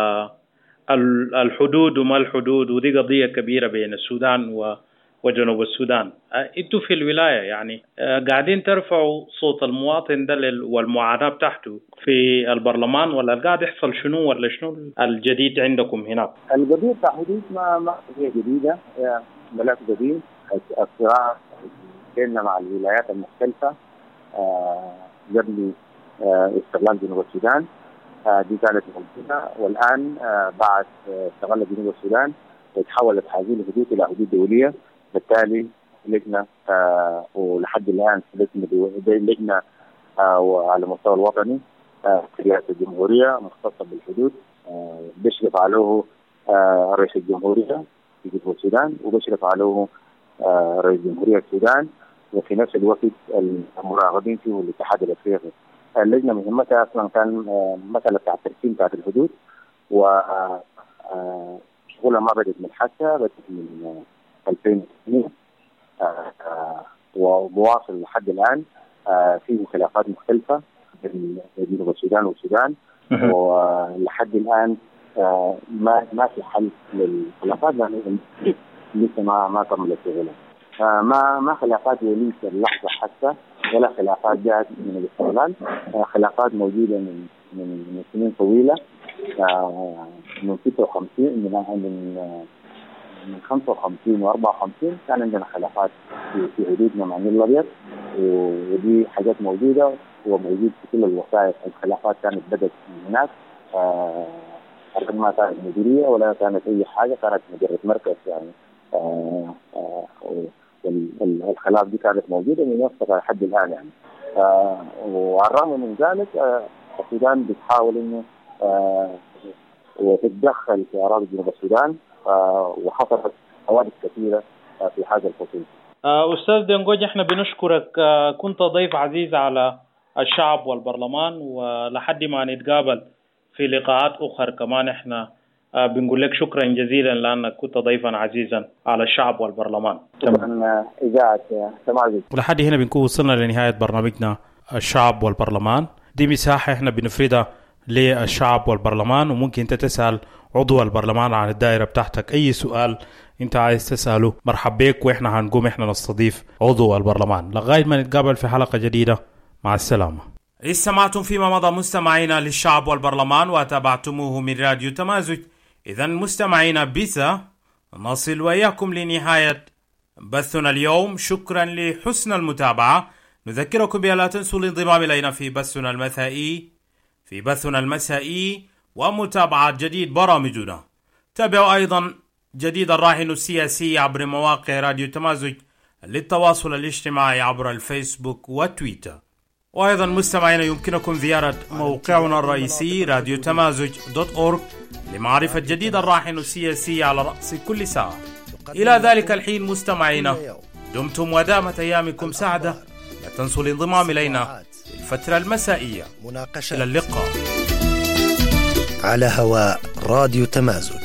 الحدود وما الحدود، ودي قضيه كبيره بين السودان و وجنوب السودان. انتوا في الولايه يعني قاعدين ترفعوا صوت المواطن ده والمعاناه بتاعته في البرلمان، ولا قاعد يحصل شنو ولا شنو الجديد عندكم هناك؟ القضيه بتاع حدود ما ما هي جديده، ملف قديم. الصراع كنا مع الولايات المختلفه قبل استقلال جنوب السودان، دي كانت موجوده، والان بعد استقلال جنوب السودان تحولت هذه الحدود الى حدود دوليه. بالتالي لجنه آه ولحد الان لجنه لجنه آه على المستوى الوطني آه في رئاسه الجمهوريه مختصه بالحدود، آه بيشرف عليه آه رئيس الجمهوريه في جنوب السودان، وبيشرف عليه آه رئيس جمهوريه السودان، وفي نفس الوقت المراقبين فيه الاتحاد الافريقي. اللجنه مهمتها اصلا كان آه مساله بتاع الترسيم بتاعت الحدود، و آه شغلها ما بدت من حتى بدت من ألفين واثنين ومواصل لحد الآن. فيه خلافات مختلفة بين جنوب السودان والسودان، ولحد الآن ما ما في حل للخلافات لأنه لسه ما ما كملت شغلها. ما ما خلافات وليس اللحظة حتى، ولا خلافات جاءت من الاستقلال، خلافات موجودة من من من سنين طويلة، من ستة وخمسين من من من خمسة وخمسين وأربعة وخمسين كان عندنا خلافات في في حدودنا مع النيل الأبيض، ودي حاجات موجودة وموجود في كل الوثائق. الخلافات كانت بدأت من هناك، أرض ما كانت مديرية ولا كانت أي حاجة، كانت مجرد مركز يعني. آه آه والخلاف دي كانت موجودة من وقتها لحد الآن يعني. آه وعلى الرغم من ذلك آه السودان بتحاول إنه آه وتتدخل في أراضي جنوب السودان، آه وحصلت حوادث كثيرة آه في هذا الخصوص. آه أستاذ دينجوج، إحنا بنشكرك. آه كنت ضيف عزيز على الشعب والبرلمان، ولحد ما نتقابل في لقاءات أخرى كمان إحنا آه بنقول لك شكرا جزيلا لأنك كنت ضيفا عزيزا على الشعب والبرلمان. شكرا إذاعة سماعي. ولحد هنا بنكون وصلنا لنهاية برنامجنا الشعب والبرلمان. دي مساحة إحنا بنفردها للشعب والبرلمان، وممكن أنت تسأل عضو البرلمان عن الدائرة بتاعتك أي سؤال أنت عايز تسأله. مرحب بك، وإحنا هنقوم إحنا نستضيف عضو البرلمان. لغاية ما نتقابل في حلقة جديدة، مع السلامة. استمعتم فيما مضى مستمعينا للشعب والبرلمان وتابعتموه من راديو تمازج. إذن مستمعينا بثا نصل وإياكم لنهاية بثنا اليوم. شكرا لحسن المتابعة. نذكركم بأن لا تنسوا الانضمام إلينا في بثنا المسائي في بثنا المسائي ومتابعة جديد برامجنا. تابعوا أيضا جديد الراهن السياسي عبر مواقع راديو تمازج للتواصل الاجتماعي عبر الفيسبوك وتويتر. وأيضا مستمعين يمكنكم زيارة موقعنا الرئيسي راديو تمازج دوت أورغ لمعرفة جديد الراهن السياسي على رأس كل ساعة. إلى ذلك الحين مستمعينا دمتم ودامت أيامكم سعدة. لا تنسوا الانضمام إلينا في الفترة المسائية. إلى اللقاء على هواء راديو تمازج.